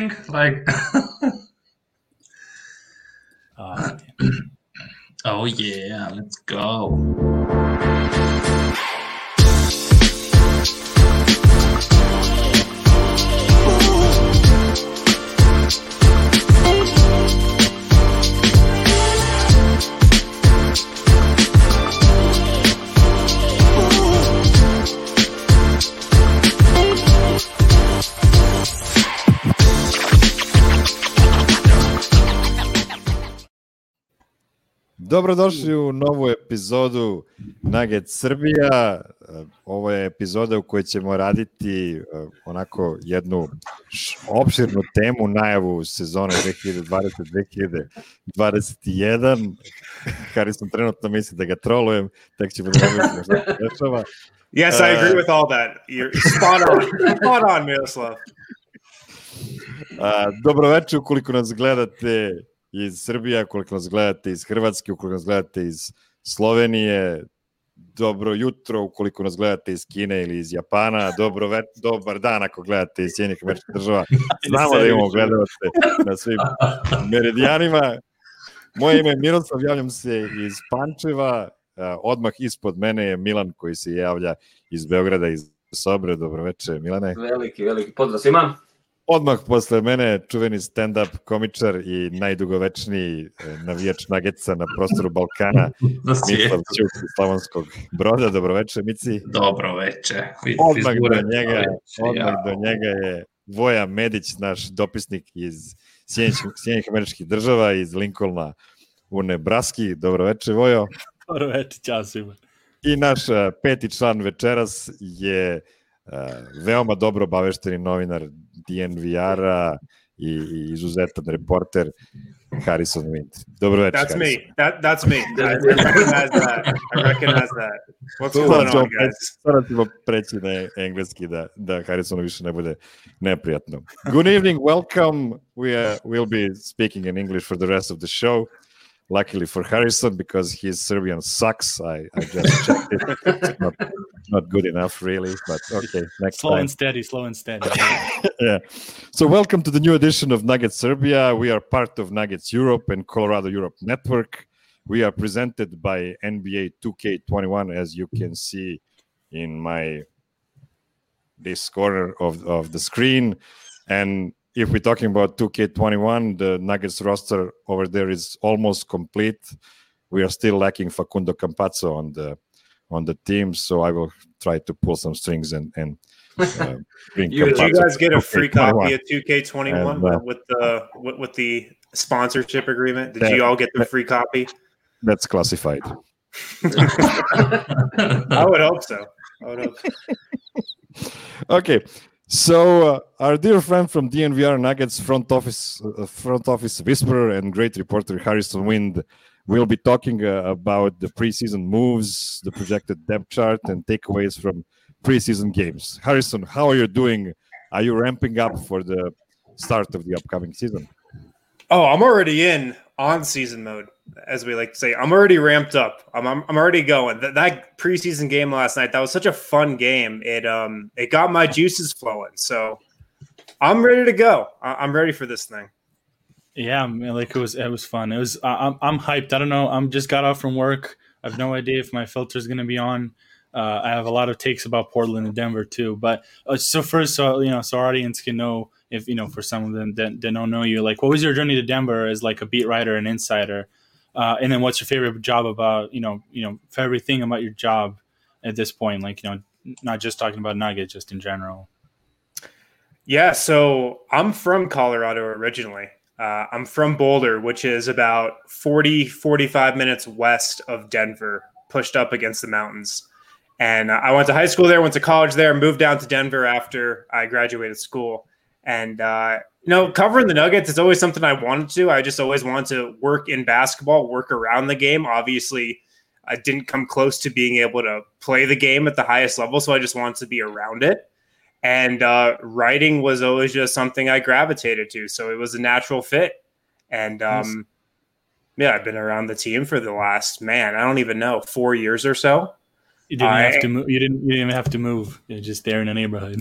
thing? Like, oh yeah, let's go. Dobrodošli u novu epizodu Nugget Srbija. Ovo je epizoda u kojoj ćemo raditi onako jednu opširnu temu, najavu sezone 2020-2021. Harrison trenutno misli da ga trolujem, tek ćemo da vidimo šta se dešava. Yes, I agree with all that. You're spot on. Spot on, Miroslav. Dobroveče ukoliko nas gledate iz Srbije, ukoliko nas gledate iz Hrvatske, ukoliko nas gledate iz Slovenije, dobro jutro ukoliko nas gledate iz Kine ili iz Japana, dobar dan ako gledate iz Sjedinjenih Američkih Država. Znamo da imamo gledalce na svim meridijanima. Moje ime je Miroslav, javljam se iz Pančeva, odmah ispod mene je Milan koji se javlja iz Beograda, iz Sobre. Dobroveče, Milane. Veliki pozdrav svima. Odmah posle mene čuveni stand-up komičar i najdugovečniji navijač Nuggetsa na prostoru Balkana, Mislav Ćuk iz Slavonskog Broda. Dobroveče, Mici. Dobroveče. Odmah do njega je Voja Medić, naš dopisnik iz Sjedinjenih Američkih Država, iz Lincolna u Nebraski. Dobroveče, Vojo. Dobroveče, ćao svima. I naš peti član večeras je veoma dobro obavešteni novinar DNVR-a i izuzetan reporter Harrison Wind. Dobro večer. That's me. That's me. I recognize that. What's going on, guys? Sada ćemo preći na engleski da Harrisonu više ne bude neprijatno. Good evening, welcome. We'll be speaking in English for the rest of the show. Luckily for Harrison, because his Serbian sucks. I just checked it. It's not good enough, really. But okay, next slow time. Slow and steady. Yeah. So welcome to the new edition of Nugget Serbia. We are part of Nuggets Europe and Colorado Europe Network. We are presented by NBA 2K21, as you can see in this corner of the screen. And if we're talking about 2K21, the Nuggets roster over there is almost complete. We are still lacking Facundo Campazzo on the team, so I will try to pull some strings and bring. Did you guys get a free copy of 2K21 with the sponsorship agreement? Did you all get the free copy? That's classified. I would hope so. Okay. So our dear friend from DNVR Nuggets front office whisperer and great reporter Harrison Wind will be talking about the preseason moves, the projected depth chart, and takeaways from preseason games. Harrison, how are you doing? Are you ramping up for the start of the upcoming season? Oh, I'm already in on-season mode, as we like to say. I'm already ramped up. I'm already going. That preseason game last night, that was such a fun game. It got my juices flowing. So I'm ready to go. I'm ready for this thing. Yeah, like it was fun. I'm hyped. I don't know. I'm just got off from work. I have no idea if my filter is going to be on. I have a lot of takes about Portland and Denver too. But so our audience can know, if for some of them that don't know you, like, what was your journey to Denver as like a beat writer and insider, and then what's your favorite job about favorite thing about your job at this point, like not just talking about Nuggets, just in general. Yeah, so I'm from Colorado originally. I'm from Boulder, which is about 45 minutes west of Denver, pushed up against the mountains. And I went to high school there, went to college there, moved down to Denver after I graduated school. And, covering the Nuggets is always something I wanted to. I just always wanted to work in basketball, work around the game. Obviously, I didn't come close to being able to play the game at the highest level, so I just wanted to be around it. And writing was always just something I gravitated to, so it was a natural fit. And, I've been around the team for the last, I don't even know, 4 years or so. You didn't have to move. You didn't even have to move. You're just there in the neighborhood.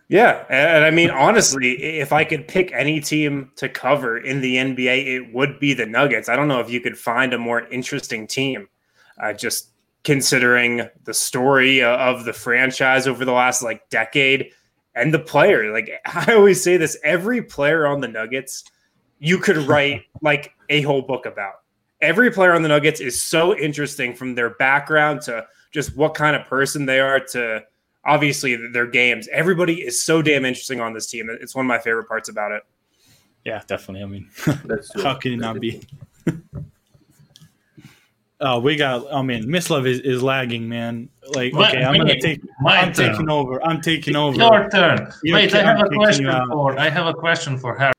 Yeah, and I mean, honestly, if I could pick any team to cover in the NBA, it would be the Nuggets. I don't know if you could find a more interesting team, just considering the story of the franchise over the last like decade and the player. Like I always say this, every player on the Nuggets, you could write like a whole book about. Every player on the Nuggets is so interesting, from their background to just what kind of person they are to obviously their games. Everybody is so damn interesting on this team. It's one of my favorite parts about it. Yeah, definitely. I mean, That's true. how can it not be? We got. I mean, Mislav is lagging, man. Like, okay, I'm taking over. I'm taking over. Your turn. You're Wait, I have a kicking question you out. I have a question for her.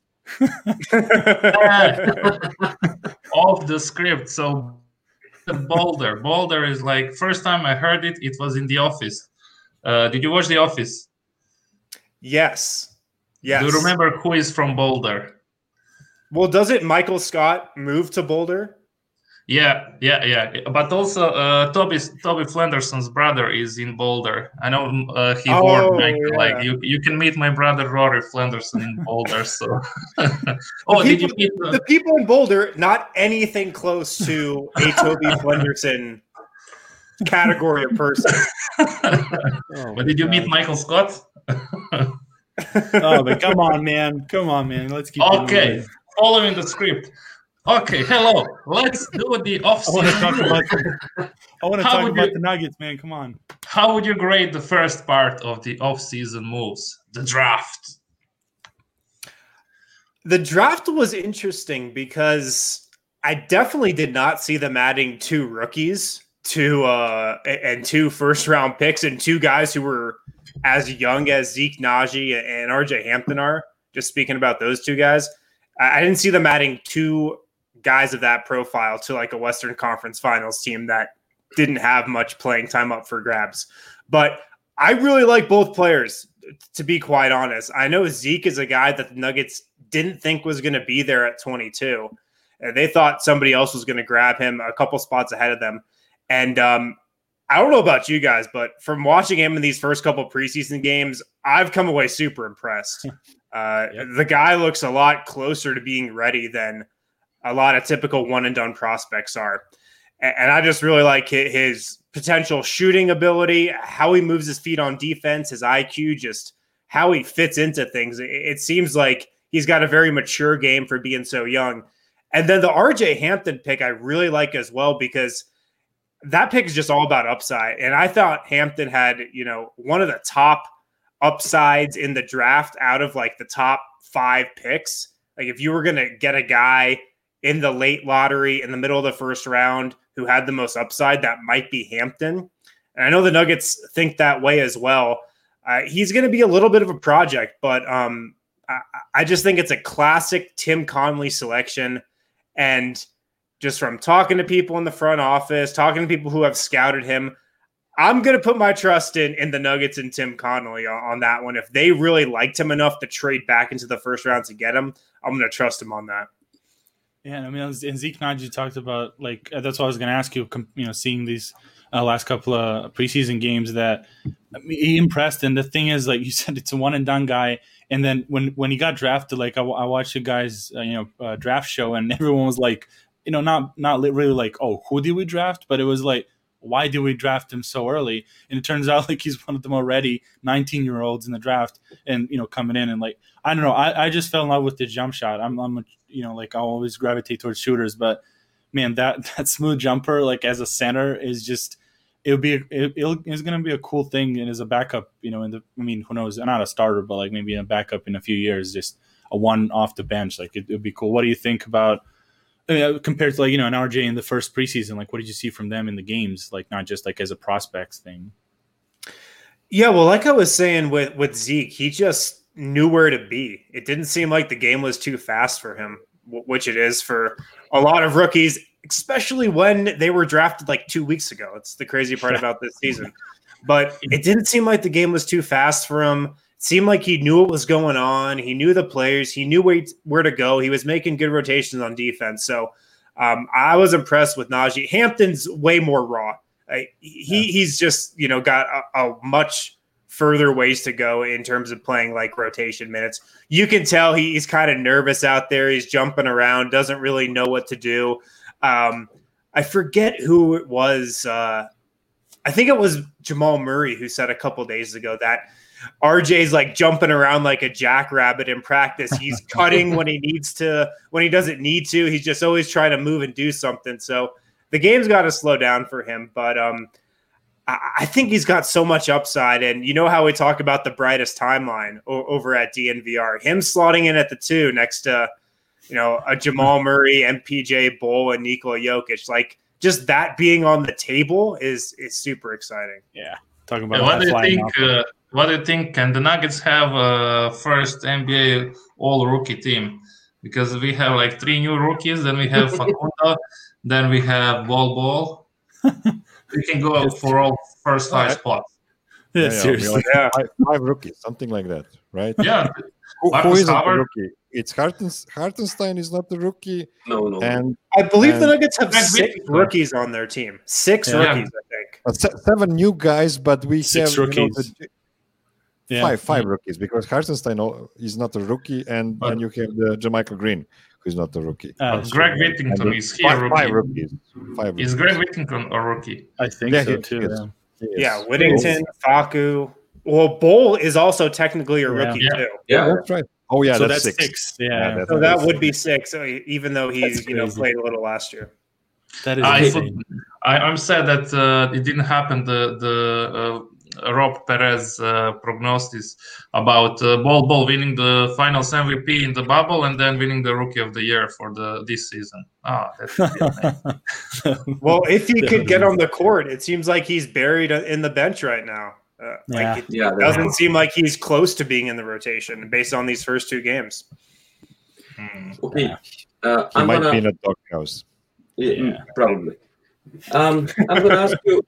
Off the script. So Boulder is like, first time I heard it, it was in The Office. Did you watch The Office? Yes. Do you remember who is from Boulder? Well, doesn't Michael Scott move to Boulder? Yeah. But also, Toby Flenderson's brother is in Boulder. I know he warned Michael, like, you can meet my brother Rory Flenderson in Boulder. So, the people in Boulder, not anything close to a Toby Flenderson category of person. But did you meet Michael Scott? Oh, but come on, man. Let's keep. Okay, following the script. Okay, hello. Let's do the off-season. I want to talk about the Nuggets, man. Come on. How would you grade the first part of the off-season moves, the draft? The draft was interesting because I definitely did not see them adding 2 rookies and 2 first-round picks and 2 guys who were as young as Zeke Naji and RJ Hampton are. Just speaking about those 2 guys, I didn't see them adding 2 guys of that profile to like a Western Conference Finals team that didn't have much playing time up for grabs. But I really like both players, to be quite honest. I know Zeke is a guy that the Nuggets didn't think was going to be there at 22. They thought somebody else was going to grab him a couple spots ahead of them. And I don't know about you guys, but from watching him in these first couple preseason games, I've come away super impressed. The guy looks a lot closer to being ready than a lot of typical one-and-done prospects are. And I just really like his potential shooting ability, how he moves his feet on defense, his IQ, just how he fits into things. It seems like he's got a very mature game for being so young. And then the RJ Hampton pick I really like as well, because that pick is just all about upside. And I thought Hampton had, one of the top upsides in the draft out of like the top 5 picks. Like if you were going to get a guy in the late lottery in the middle of the first round who had the most upside, that might be Hampton. And I know the Nuggets think that way as well. He's going to be a little bit of a project, but I just think it's a classic Tim Connelly selection. And just from talking to people in the front office, talking to people who have scouted him, I'm going to put my trust in the Nuggets and Tim Connelly on that one. If they really liked him enough to trade back into the first round to get him, I'm going to trust him on that. Yeah, I mean, and Zeke Naji talked about, like, that's what I was going to ask you, seeing these last couple of preseason games, that he impressed. And the thing is, like you said, it's a one-and-done guy. And then when he got drafted, like, I watched the guys, draft show, and everyone was like, not really like, oh, who did we draft? But it was like, why did we draft him so early? And it turns out like he's one of the more ready 19-year-olds in the draft, and coming in, and like, I don't know, I just fell in love with the jump shot. I'm like, I'll always gravitate towards shooters, but man, that smooth jumper, like as a center, is just, it's gonna be a cool thing, and as a backup, who knows, not a starter, but like maybe a backup in a few years, just a one off the bench, like it'd be cool. What do you think about? Compared to like an RJ in the first preseason, like what did you see from them in the games, like not just like as a prospects thing? Yeah, well, like I was saying with Zeke, he just knew where to be. It didn't seem like the game was too fast for him, which it is for a lot of rookies, especially when they were drafted like 2 weeks ago. It's the crazy part about this season. But it didn't seem like the game was too fast for him. It seemed like he knew what was going on. He knew the players. He knew where to go. He was making good rotations on defense. So I was impressed with Naji. Hampton's way more raw. He's just, got a much further ways to go in terms of playing like rotation minutes. You can tell he's kind of nervous out there. He's jumping around, doesn't really know what to do. I forget who it was. I think it was Jamal Murray who said a couple days ago that RJ's like jumping around like a jackrabbit in practice. He's cutting when he needs to, when he doesn't need to. He's just always trying to move and do something. So the game's got to slow down for him. But I think he's got so much upside. And you know how we talk about the brightest timeline over at DNVR, him slotting in at the 2 next to, a Jamal Murray, MPJ, Bull, and Nikola Jokic. Like, just that being on the table is super exciting. Yeah. Talking about what do you think? Can the Nuggets have a first NBA all-rookie team? Because we have like 3 new rookies, then we have Facundo, then we have Bol. We can go for all first 5 spots. Yeah, seriously. Like 5 rookies, something like that, right? Yeah. Who is the rookie? It's Hartenstein is not the rookie. No. And I believe the Nuggets have 6 rookies on their team. 6 rookies, I think. 7 new guys, but we 6 have rookies. Five rookies, because Hartenstein is not a rookie, and you have the JaMychal Green, who's not a rookie. Greg Whittington is he a rookie? 5 rookies. Is Greg Whittington a rookie? I think so too. Yeah, Whittington, Facu. Well, Bull is also technically a rookie too. Yeah, that's right. Oh yeah, so that's 6. Yeah, so that would be 6, even though he's played a little last year. That is insane. I'm sad that it didn't happen. The Rob Perez prognosis about Bol winning the Finals MVP in the bubble and then winning the Rookie of the Year for this season. That would be amazing. Well, if he could get on the court, it seems like he's buried in the bench right now. It doesn't seem like he's close to being in the rotation based on these first 2 games. Okay, he might be in a doghouse. Yeah, probably. I'm gonna ask you.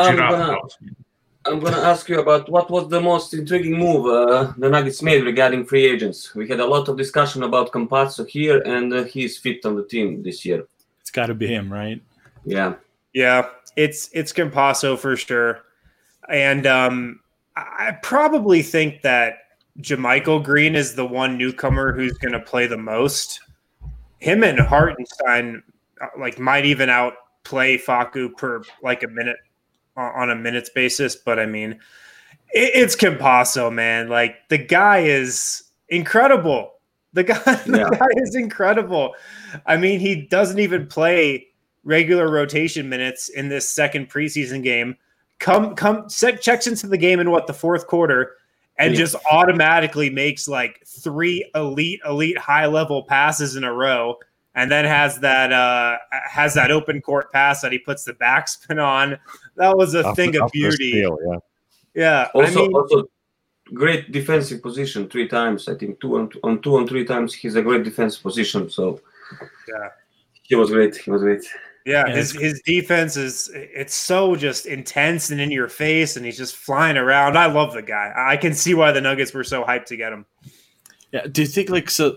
I'm gonna ask you about what was the most intriguing move the Nuggets made regarding free agents. We had a lot of discussion about Campazzo here, and he's fit on the team this year. It's got to be him, right? Yeah, it's Campazzo for sure. And I probably think that JaMychal Green is the one newcomer who's going to play the most. Him and Hartenstein might even outplay Facu per a minute on a minutes basis. But I mean, it's Campazzo, man. Like, the guy is incredible. The guy is incredible. I mean, he doesn't even play regular rotation minutes in this second preseason game. Checks into the game in the 4th quarter and just automatically makes 3 elite high level passes in a row, and then has that open court pass that he puts the backspin on. That was a thing of beauty. Steal, yeah. Also, great defensive position 3 times. I think 2 on 3 times. He's a great defensive position. So he was great. Yeah, his defense it's so just intense and in your face, and he's just flying around. I love the guy. I can see why the Nuggets were so hyped to get him. Yeah, do you think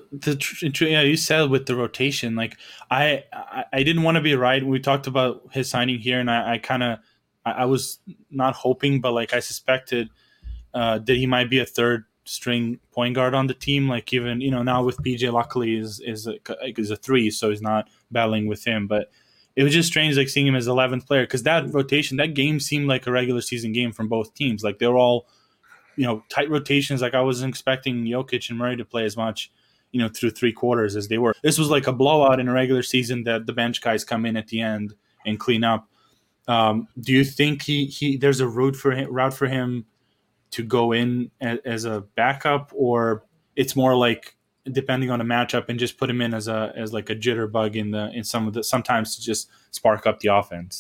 you said with the rotation, I didn't want to be right. We talked about his signing here, and I was not hoping, but I suspected that he might be a 3rd string point guard on the team. Even now with PJ, luckily is a 3, so he's not battling with him, but. It was just strange, seeing him as 11th player, because that rotation, that game seemed like a regular season game from both teams. They were all, tight rotations. I wasn't expecting Jokic and Murray to play as much, through 3 quarters as they were. This was like a blowout in a regular season that the bench guys come in at the end and clean up. Do you think there's a route for him to go in as a backup, or it's more depending on the matchup and just put him in as a jitterbug in some of the, sometimes to just spark up the offense?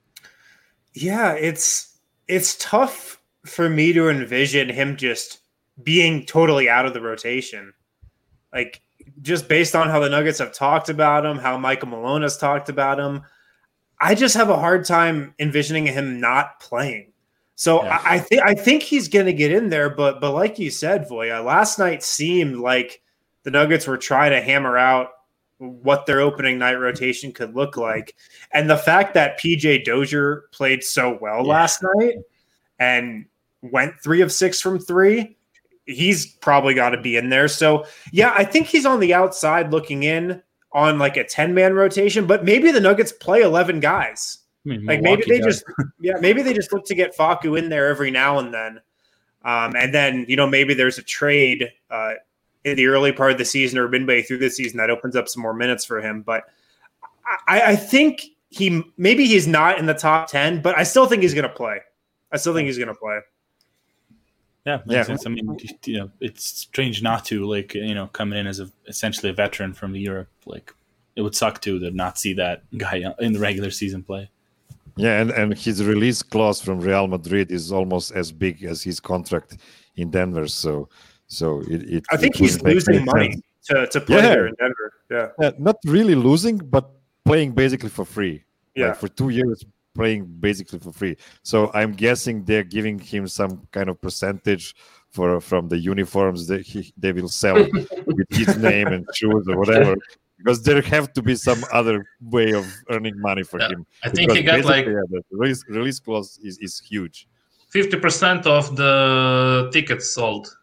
It's tough for me to envision him just being totally out of the rotation. Just based on how the Nuggets have talked about him, how Michael Malone has talked about him, I just have a hard time envisioning him not playing. So yeah. I think he's going to get in there, but like you said, Voya, last night seemed like the Nuggets were trying to hammer out what their opening night rotation could look like. And the fact that PJ Dozier played so well last night, and went 3 of 6 from 3. He's probably got to be in there. So, yeah, I think he's on the outside looking in on like a 10-man rotation, but maybe the Nuggets play 11 guys. I mean, like maybe they just look to get Facu in there every now and then. And then, maybe there's a trade in the early part of the season or midway through the season that opens up some more minutes for him. But I think he's not in the top 10, but I still think he's going to play. Yeah, makes sense. I mean, it's strange not to coming in as essentially a veteran from Europe. Like, it would suck to not see that guy in the regular season play. Yeah, and his release clause from Real Madrid is almost as big as his contract in Denver. So I think he's losing money to play there in Denver. Yeah, not really losing, but playing basically for free. Yeah, like for 2 years. Playing basically for free. So I'm guessing they're giving him some kind of percentage from the uniforms that they will sell with his name and shoes or whatever, because there have to be some other way of earning money for him. I think he got the release clause is huge. 50% of the tickets sold.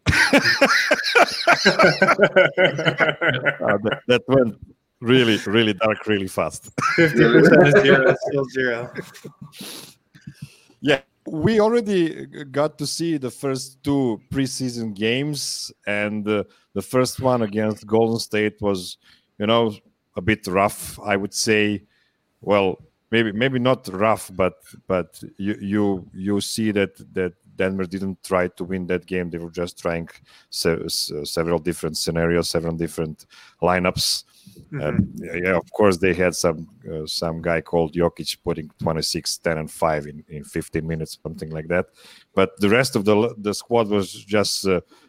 That went really, really dark, really fast. 50% is zero. Still zero. Yeah, we already got to see the first 2 preseason games, and the first one against Golden State was, a bit rough, I would say. Well, maybe not rough, but you see that Denver didn't try to win that game. They were just trying several different scenarios, several different lineups. Mm-hmm. Of course, they had some guy called Jokic putting 26, 10, and 5 in 15 minutes, something like that. But the rest of the squad was just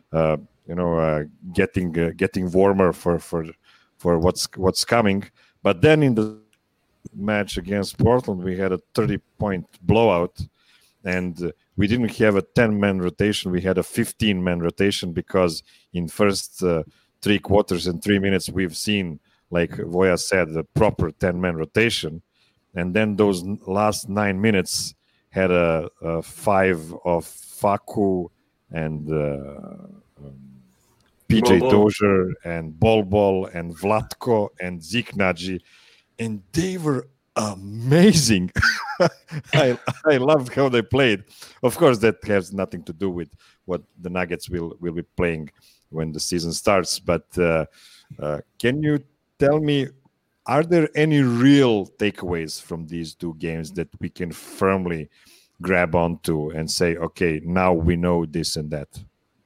getting warmer for what's coming. But then in the match against Portland, we had a 30-point blowout, and we didn't have a 10-man rotation. We had a 15-man rotation because in first 3 quarters and 3 minutes we've seen, like Voya said, the proper 10-man rotation, and then those last 9 minutes had a 5 of Facu and PJ Dozier and Bol and Vlatko and Ziknaji, and they were amazing. I loved how they played. Of course, that has nothing to do with what the Nuggets will be playing when the season starts. But can you tell me, are there any real takeaways from these 2 games that we can firmly grab onto and say, okay, now we know this and that?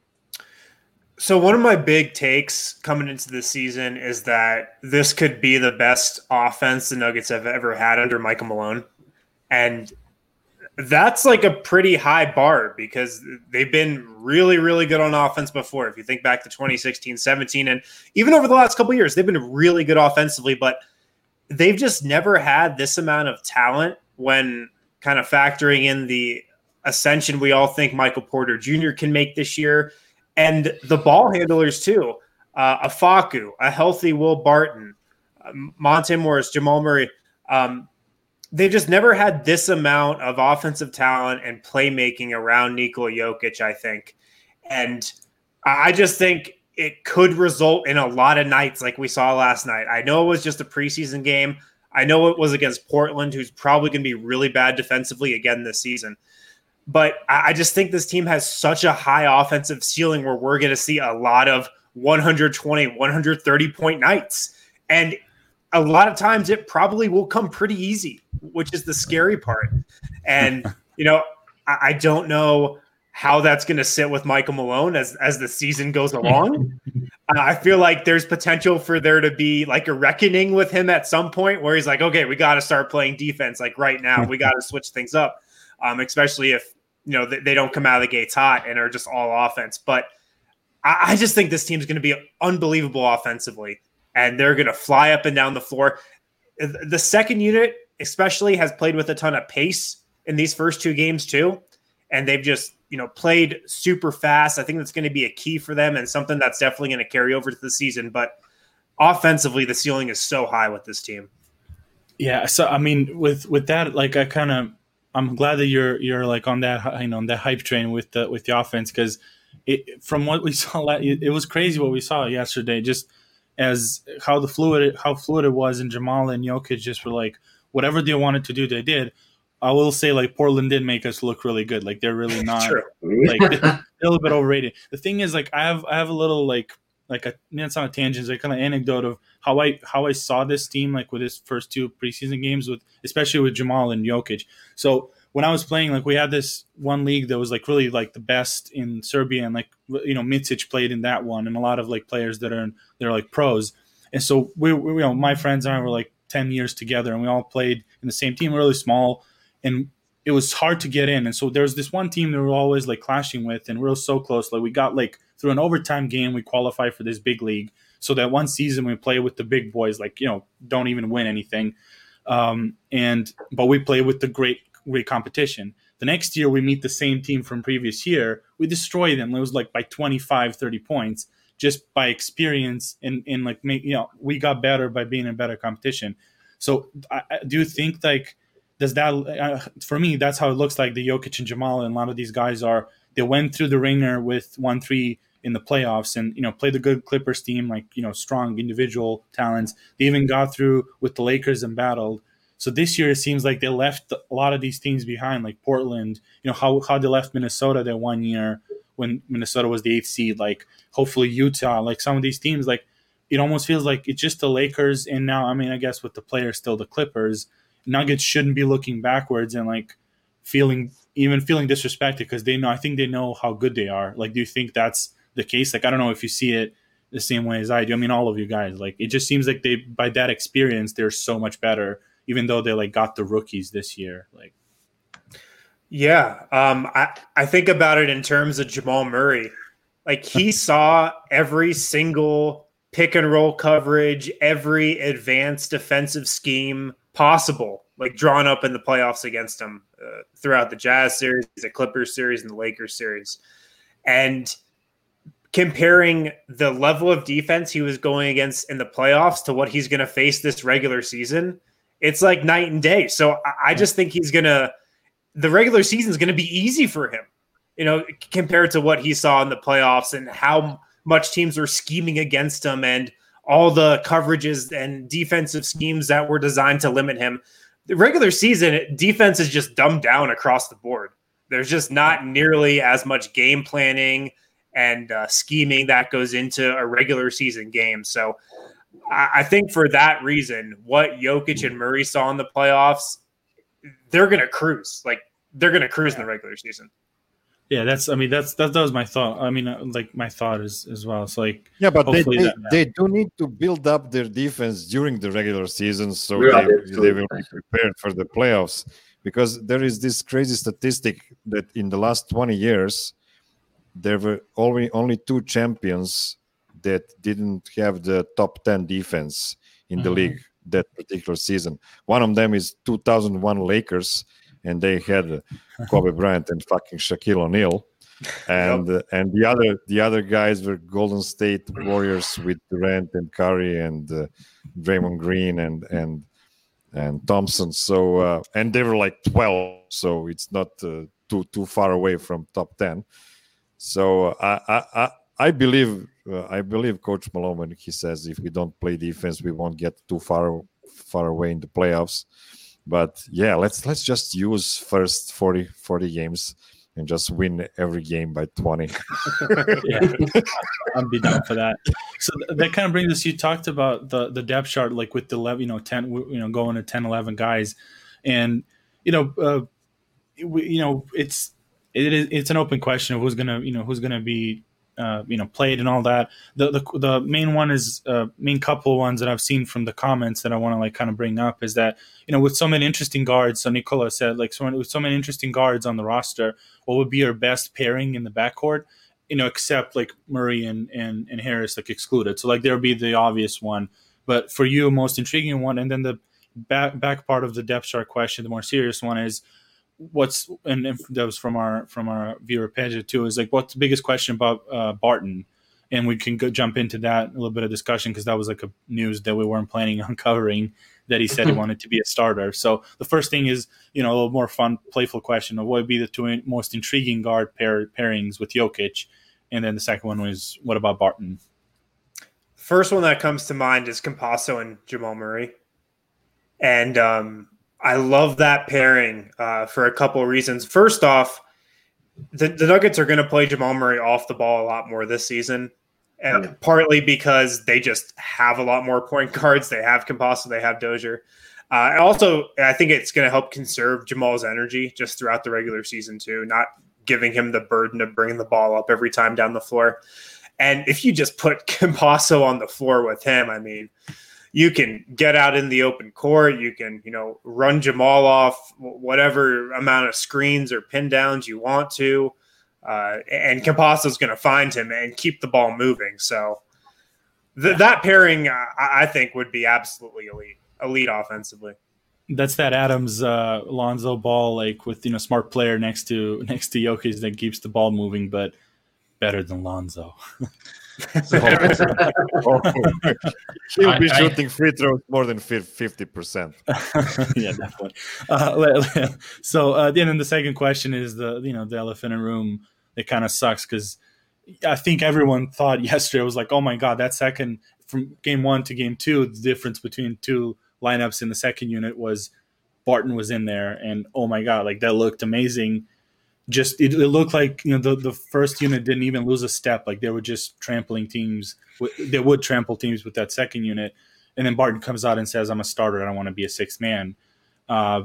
So one of my big takes coming into the season is that this could be the best offense the Nuggets have ever had under Michael Malone. And that's like a pretty high bar because they've been really, really good on offense before. If you think back to 2016, 17, and even over the last couple of years, they've been really good offensively, but they've just never had this amount of talent when kind of factoring in the ascension we all think Michael Porter Jr. can make this year. And the ball handlers, too. A Facu, a healthy Will Barton, Monte Morris, Jamal Murray. They've just never had this amount of offensive talent and playmaking around Nikola Jokic, I think. And I just think it could result in a lot of nights like we saw last night. I know it was just a preseason game. I know it was against Portland, who's probably going to be really bad defensively again this season. But I just think this team has such a high offensive ceiling where we're going to see a lot of 120, 130-point nights. And a lot of times it probably will come pretty easy, which is the scary part. And, I don't know how that's going to sit with Michael Malone as the season goes along. I feel like there's potential for there to be like a reckoning with him at some point where he's like, okay, we got to start playing defense. Like right now, we got to switch things up, especially if, they don't come out of the gates hot and are just all offense. But I just think this team's going to be unbelievable offensively, and they're going to fly up and down the floor. The second unit especially has played with a ton of pace in these first 2 games too, and they've just played super fast. I think that's going to be a key for them and something that's definitely going to carry over to the season. But offensively, the ceiling is so high with this team. Yeah, so I mean, with that, like I'm glad that you're like on that on that hype train with the offense, because from what we saw, it was crazy what we saw yesterday. Just as how fluid it was, and Jamal and Jokic just were like whatever they wanted to do, they did. I will say, like, Portland did make us look really good. Like, they're really not like they're a little bit overrated. The thing is, like, I have a little like it's on a tangent, it's like kind of anecdote of how I saw this team, like with his first 2 preseason games, with especially with Jamal and Jokic. So when I was playing, like, we had this one league that was like really like the best in Serbia, and like Micic played in that one, and a lot of like players they're like pros. And so we my friends and I were like 10 years together, and we all played in the same team, really small, and it was hard to get in. And so there's this one team that we're always like clashing with, and we were so close. Like, we got like through an overtime game, we qualified for this big league. So that one season we play with the big boys, like, don't even win anything. But we play with the great competition. The next year we meet the same team from previous year. We destroy them. It was like by 25, 30 points, just by experience, and like, we got better by being in better competition. So I do think, like, does that for me, that's how it looks like the Jokic and Jamal and a lot of these guys they went through the ringer with 1-3 in the playoffs, and played the good Clippers team, like, strong individual talents. They even got through with the Lakers and battled. So this year it seems like they left a lot of these teams behind, like Portland, how they left Minnesota that one year when Minnesota was the 8th seed, like hopefully Utah, like some of these teams, like it almost feels like it's just the Lakers. And now, I mean, I guess with the players still the Clippers, Nuggets shouldn't be looking backwards and like feeling disrespected, because I think they know how good they are. Like, do you think that's the case? Like, I don't know if you see it the same way as I do. I mean, all of you guys, like, it just seems like by that experience, they're so much better, even though they like got the rookies this year. Like, yeah, I think about it in terms of Jamal Murray. Like, he saw every single pick and roll coverage, every advanced defensive scheme possible, like drawn up in the playoffs against him throughout the Jazz series, the Clippers series, and the Lakers series. And comparing the level of defense he was going against in the playoffs to what he's going to face this regular season, it's like night and day. So I just think the regular season is going to be easy for him, compared to what he saw in the playoffs and how much teams were scheming against him and all the coverages and defensive schemes that were designed to limit him. The regular season defense is just dumbed down across the board. There's just not nearly as much game planning and scheming that goes into a regular season game. So I think for that reason, what Jokic and Murray saw in the playoffs, they're going to cruise. Like, they're going to cruise in the regular season. Yeah, that was my thought. I mean, like, my thought is as well. So, like, yeah, but they do need to build up their defense during the regular season, so they will be prepared for the playoffs. Because there is this crazy statistic that in the last 20 years, there were only 2 champions that didn't have the top 10 defense in the league that particular season. One of them is 2001 Lakers, and they had Kobe Bryant and fucking Shaquille O'Neal, and the other guys were Golden State Warriors with Durant and Curry and Draymond Green and Thompson. So and they were like 12, so it's not too far away from top 10. So I believe Coach Malone when he says if we don't play defense, we won't get too far away in the playoffs. But yeah, let's just use first 40 games and just win every game by 20. Yeah, I'd be down for that. So that kind of brings us. You talked about the depth chart, like with the 11, 10, going to 10, 11 guys, and it's an open question of who's gonna be played and all that. The main one is main couple of ones that I've seen from the comments that I want to like kind of bring up is that with so many interesting guards. So Nicola said with so many interesting guards on the roster, what would be your best pairing in the backcourt? Except like Murray and Harris like excluded. So like there would be the obvious one, but for you, most intriguing one, and then the back part of the depth chart question, the more serious one is. And that was from our viewer Pedro too, is like what's the biggest question about Barton, and we can jump into that a little bit of discussion because that was like a news that we weren't planning on covering that he said he wanted to be a starter. So the first thing is, a little more fun, playful question of what would be the two most intriguing guard pairings with Jokic, and then the second one was, what about Barton? First one that comes to mind is Campasso and Jamal Murray, and I love that pairing for a couple of reasons. First off, the Nuggets are going to play Jamal Murray off the ball a lot more this season. Partly because they just have a lot more point guards. They have Campasso, they have Dozier. Also, I think it's going to help conserve Jamal's energy just throughout the regular season too, not giving him the burden of bringing the ball up every time down the floor. And if you just put Campasso on the floor with him, I mean, you can get out in the open court. You can, run Jamal off whatever amount of screens or pin downs you want to. And Campasso's going to find him and keep the ball moving. So that pairing, I think, would be absolutely elite offensively. That's that Adams Lonzo ball, like with smart player next to Jokic that keeps the ball moving, but better than Lonzo. He'll be shooting free throws more than 50%. Yeah, definitely. So then the second question is the elephant in the room. It kind of sucks because I think everyone thought yesterday was like, oh my God, that second from game 1 to game 2, the difference between two lineups in the second unit was Barton was in there, and oh my God, like that looked amazing. Just it looked like the first unit didn't even lose a step. Like they were just trampling teams. They would trample teams with that second unit, and then Barton comes out and says, "I'm a starter. I don't want to be a sixth man." I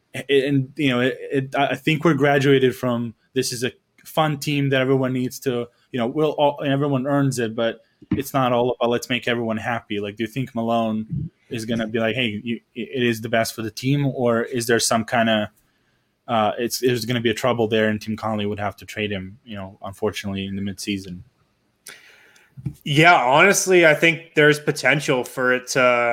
think we're graduated from this is a fun team that everyone needs to everyone earns it, but it's not all about let's make everyone happy. Like, do you think Malone is going to be like, hey, it is the best for the team, or is there some kind of there's going to be a trouble there, and Tim Connelly would have to trade him, unfortunately, in the midseason? Yeah, honestly, I think there's potential for it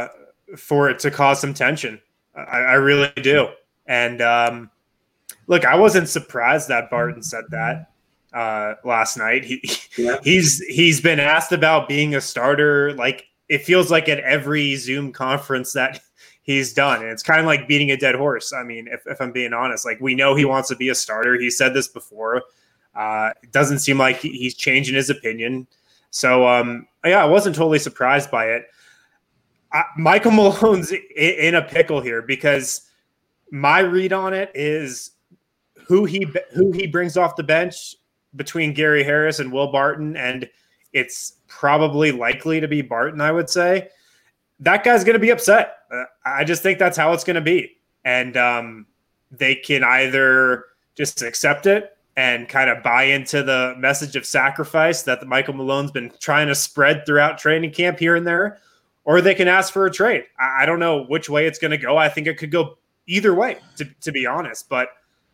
to cause some tension. I really do. And look, I wasn't surprised that Barton said that last night. He's been asked about being a starter. Like, it feels like at every Zoom conference that he's done. And it's kind of like beating a dead horse. I mean, if I'm being honest, like, we know he wants to be a starter. He said this before. It doesn't seem like he's changing his opinion. So, I wasn't totally surprised by it. Michael Malone's in a pickle here because my read on it is who he brings off the bench between Gary Harris and Will Barton, and it's probably likely to be Barton, I would say. That guy's going to be upset. I just think that's how it's going to be. And they can either just accept it and kind of buy into the message of sacrifice that Michael Malone's been trying to spread throughout training camp here and there, or they can ask for a trade. I don't know which way it's going to go. I think it could go either way, to be honest. But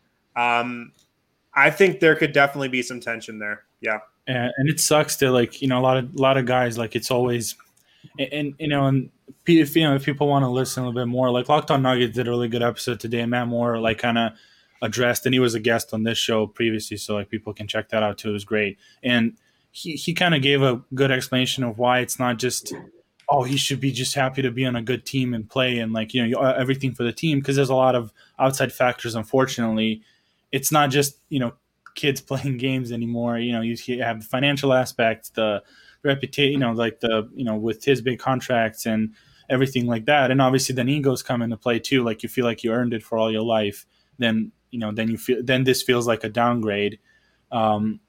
I think there could definitely be some tension there. Yeah. And it sucks to, like, a lot of guys, like, it's always and if people want to listen a little bit more, like, Locked On Nuggets did a really good episode today, and Matt Moore like kind of addressed, and he was a guest on this show previously, so like people can check that out too. It was great. And he kind of gave a good explanation of why it's not just, oh, he should be just happy to be on a good team and play and, like, everything for the team, because there's a lot of outside factors. Unfortunately, it's not just kids playing games anymore. You have the financial aspects, the reputation, like with his big contracts and everything like that, and obviously then egos come into play too. Like, you feel like you earned it for all your life, then this feels like a downgrade. But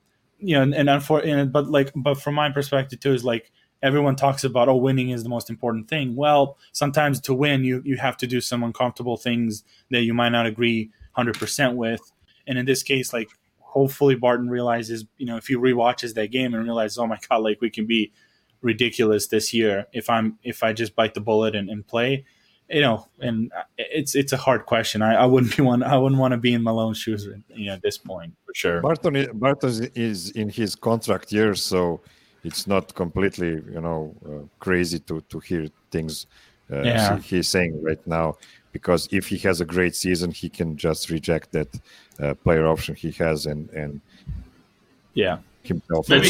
from my perspective too, is like, everyone talks about, oh, winning is the most important thing. Well, sometimes to win, you have to do some uncomfortable things that you might not agree 100% with. And in this case, like, hopefully Barton realizes, if he rewatches that game and realizes, oh my God, like, we can be ridiculous this year if I just bite the bullet and play, and it's a hard question. I wouldn't want to be in Malone's shoes, at this point, for sure. Barton is in his contract year, so it's not completely, crazy to hear things he's saying right now, because if he has a great season, he can just reject that player option he has and himself. Maybe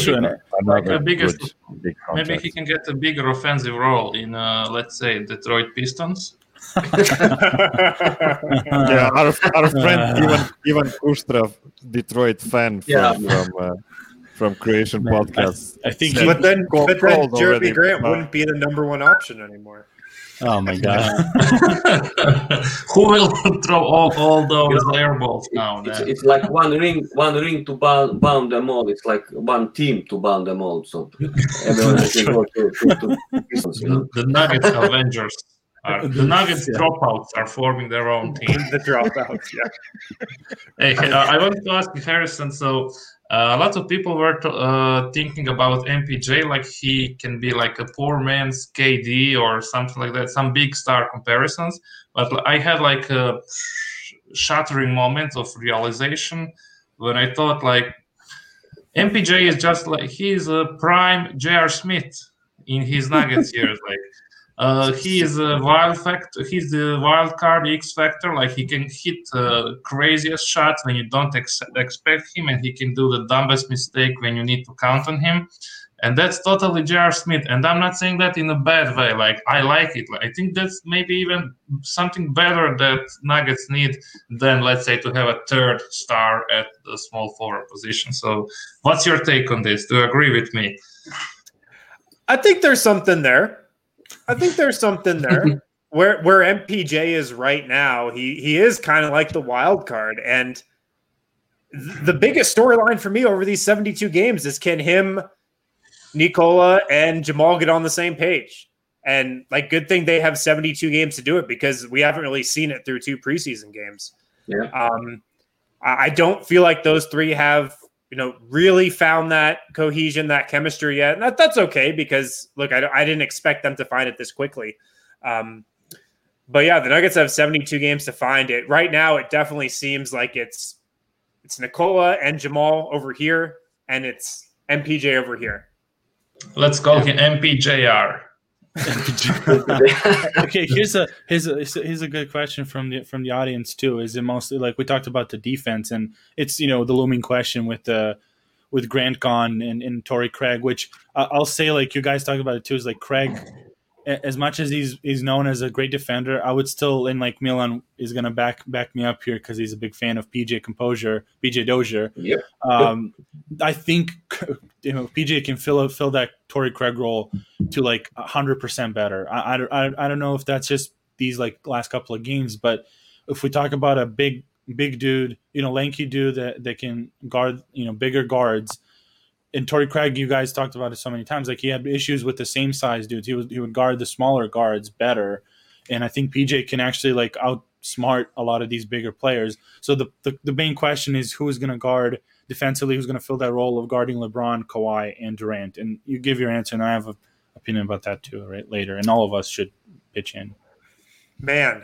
he can get a bigger offensive role in, let's say, Detroit Pistons. Yeah, our friend Ivan Kustrov, Detroit fan from Creation Podcast. I think, but then Jeremy Grant wouldn't be the number one option anymore. Oh my god! Who will throw all those air balls now? It's like one ring to bound them all. It's like one team to bound them all. So everyone can go to the Nuggets Avengers. The Nuggets dropouts are forming their own team. The dropouts, yeah. Hey, I want to ask you, Harrison. So a lot of people were thinking about MPJ like he can be like a poor man's KD or something like that, some big star comparisons. But I had like a shattering moment of realization when I thought like MPJ is just like he's a prime J.R. Smith in his Nuggets years, like. He is a wild factor. He's the wild card X factor. Like he can hit craziest shots when you don't expect him, and he can do the dumbest mistake when you need to count on him. And that's totally J.R. Smith. And I'm not saying that in a bad way. Like I like it. Like, I think that's maybe even something better that Nuggets need than, let's say, to have a third star at the small forward position. So, what's your take on this? Do you agree with me? I think there's something there. Where MPJ is right now, he is kind of like the wild card. And the biggest storyline for me over these 72 games is can him, Nikola, and Jamal get on the same page. And like, good thing they have 72 games to do it because we haven't really seen it through 2 preseason games. Yeah. I don't feel like those three have really found that cohesion, that chemistry yet. And that's okay because, look, I didn't expect them to find it this quickly. But, yeah, the Nuggets have 72 games to find it. Right now, it definitely seems like it's Nikola and Jamal over here, and it's MPJ over here. Let's call him MPJR. Okay, here's a good question from the audience too. Is it mostly like we talked about the defense, and it's the looming question with Grant gone and Torrey Craig, which I'll say like you guys talked about it too. Is like Craig, as much as he's known as a great defender, I would still, and like Milan is gonna back me up here because he's a big fan of PJ Dozier. Yeah. I think PJ can fill that Torrey Craig role to like 100% better. I don't know if that's just these like last couple of games, but if we talk about a big dude, lanky dude that can guard, bigger guards. And Torrey Craig, you guys talked about it so many times. Like he had issues with the same size dudes. He would guard the smaller guards better, and I think PJ can actually like outsmart a lot of these bigger players. So the main question is who is going to guard defensively? Who's going to fill that role of guarding LeBron, Kawhi, and Durant? And you give your answer, and I have an opinion about that too, right? Later, and all of us should pitch in. Man,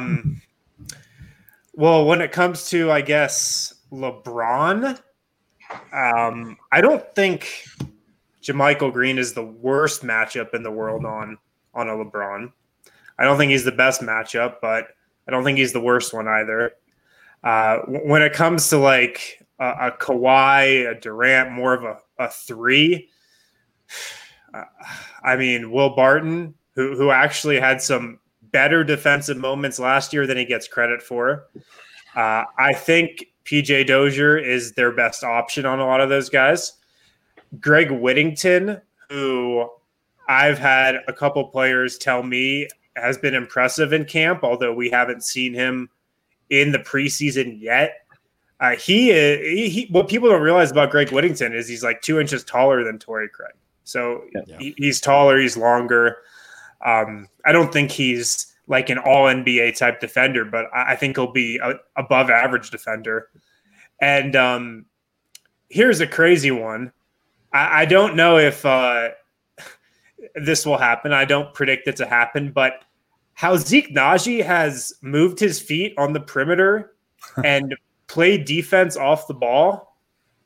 well, when it comes to, I guess, LeBron. I don't think JaMychal Green is the worst matchup in the world on a LeBron. I don't think he's the best matchup, but I don't think he's the worst one either. When it comes to like a Kawhi, a Durant, more of a 3, I mean, Will Barton, who actually had some better defensive moments last year than he gets credit for. I think PJ Dozier is their best option on a lot of those guys. Greg Whittington, who I've had a couple players tell me has been impressive in camp, although we haven't seen him in the preseason yet. He what people don't realize about Greg Whittington is he's like 2 inches taller than Torrey Craig. So he's taller, he's longer. I don't think he's like an all-NBA type defender, but I think he'll be a above average defender. And here's a crazy one. I don't know if this will happen. I don't predict it to happen, but how Zeke Naji has moved his feet on the perimeter and played defense off the ball,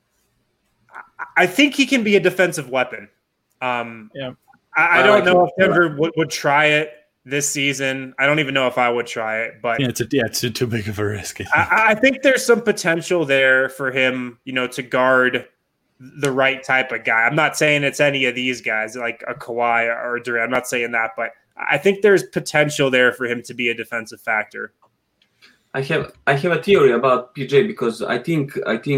I think he can be a defensive weapon. I don't know if Denver would try it this season. I don't even know if I would try it, but it's too big of a risk. I think there's some potential there for him, to guard the right type of guy. I'm not saying it's any of these guys like a Kawhi or Durant. I'm not saying that, but I think there's potential there for him to be a defensive factor. I have a theory about PJ because I think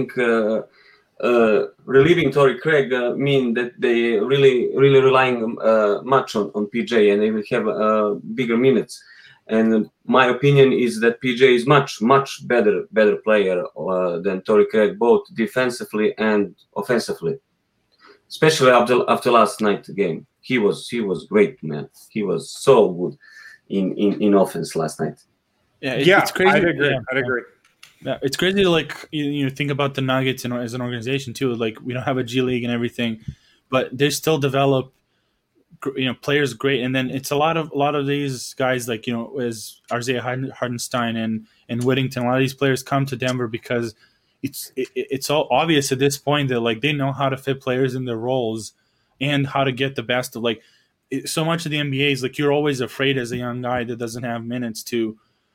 relieving Torrey Craig mean that they really relying much on PJ, and they will have bigger minutes. And my opinion is that PJ is much better player than Torrey Craig, both defensively and offensively. Especially after last night's game, he was great, man. He was so good in offense last night. It's crazy. I'd agree. Yeah, it's crazy to think about the Nuggets as an organization too. Like we don't have a G League and everything, but they still develop players great. And then it's a lot of these guys like as Isaiah Hartenstein and Whittington. A lot of these players come to Denver because it's all obvious at this point that like they know how to fit players in their roles and how to get the best of so much of the NBA is like you're always afraid as a young guy that doesn't have minutes to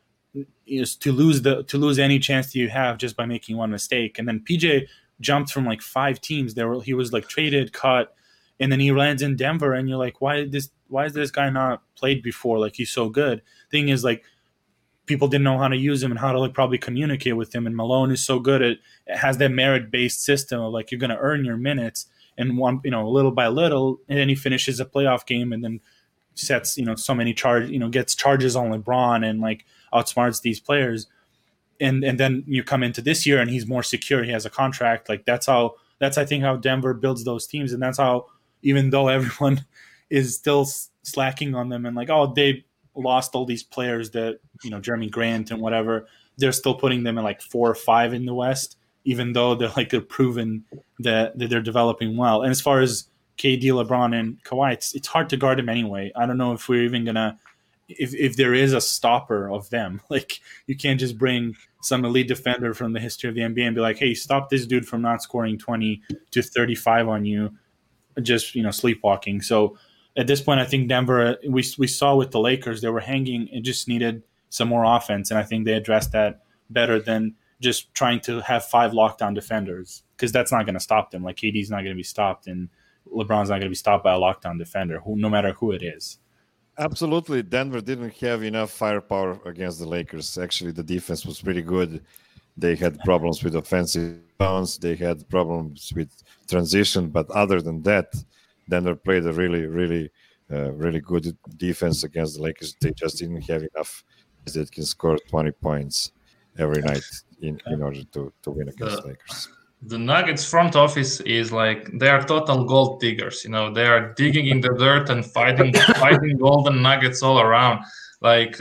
lose any chance that you have just by making one mistake. And then PJ jumped from like 5 teams. He was like traded, cut, and then he lands in Denver. And you're like, why is this guy not played before? Like he's so good. Thing is like people didn't know how to use him and how to like probably communicate with him. And Malone is so good it has that merit-based system of like you're going to earn your minutes and little by little, and then he finishes a playoff game and then sets so many gets charges on LeBron and like outsmarts these players, and then you come into this year and he's more secure. He has a contract. Like that's I think how Denver builds those teams, and that's how even though everyone is still slacking on them and like they lost all these players that Jeremy Grant and whatever, they're still putting them in like 4 or 5 in the West, even though they're proven that they're developing well. And as far as KD, LeBron, and Kawhi, it's hard to guard them anyway. I don't know if we're even gonna, if there is a stopper of them. Like you can't just bring some elite defender from the history of the NBA and be like, hey, stop this dude from not scoring 20 to 35 on you, just sleepwalking. So at this point, I think Denver, we saw with the Lakers, they were hanging and just needed some more offense, and I think they addressed that better than just trying to have 5 lockdown defenders, because that's not going to stop them. Like KD's not going to be stopped, and LeBron's not going to be stopped by a lockdown defender, no matter who it is. Absolutely. Denver didn't have enough firepower against the Lakers. Actually, the defense was pretty good. They had problems with offensive bounce. They had problems with transition. But other than that, Denver played a really, really, really good defense against the Lakers. They just didn't have enough that can score 20 points every night in order to win against the Lakers. The Nuggets front office is like they are total gold diggers. They are digging in the dirt and finding golden nuggets all around. Like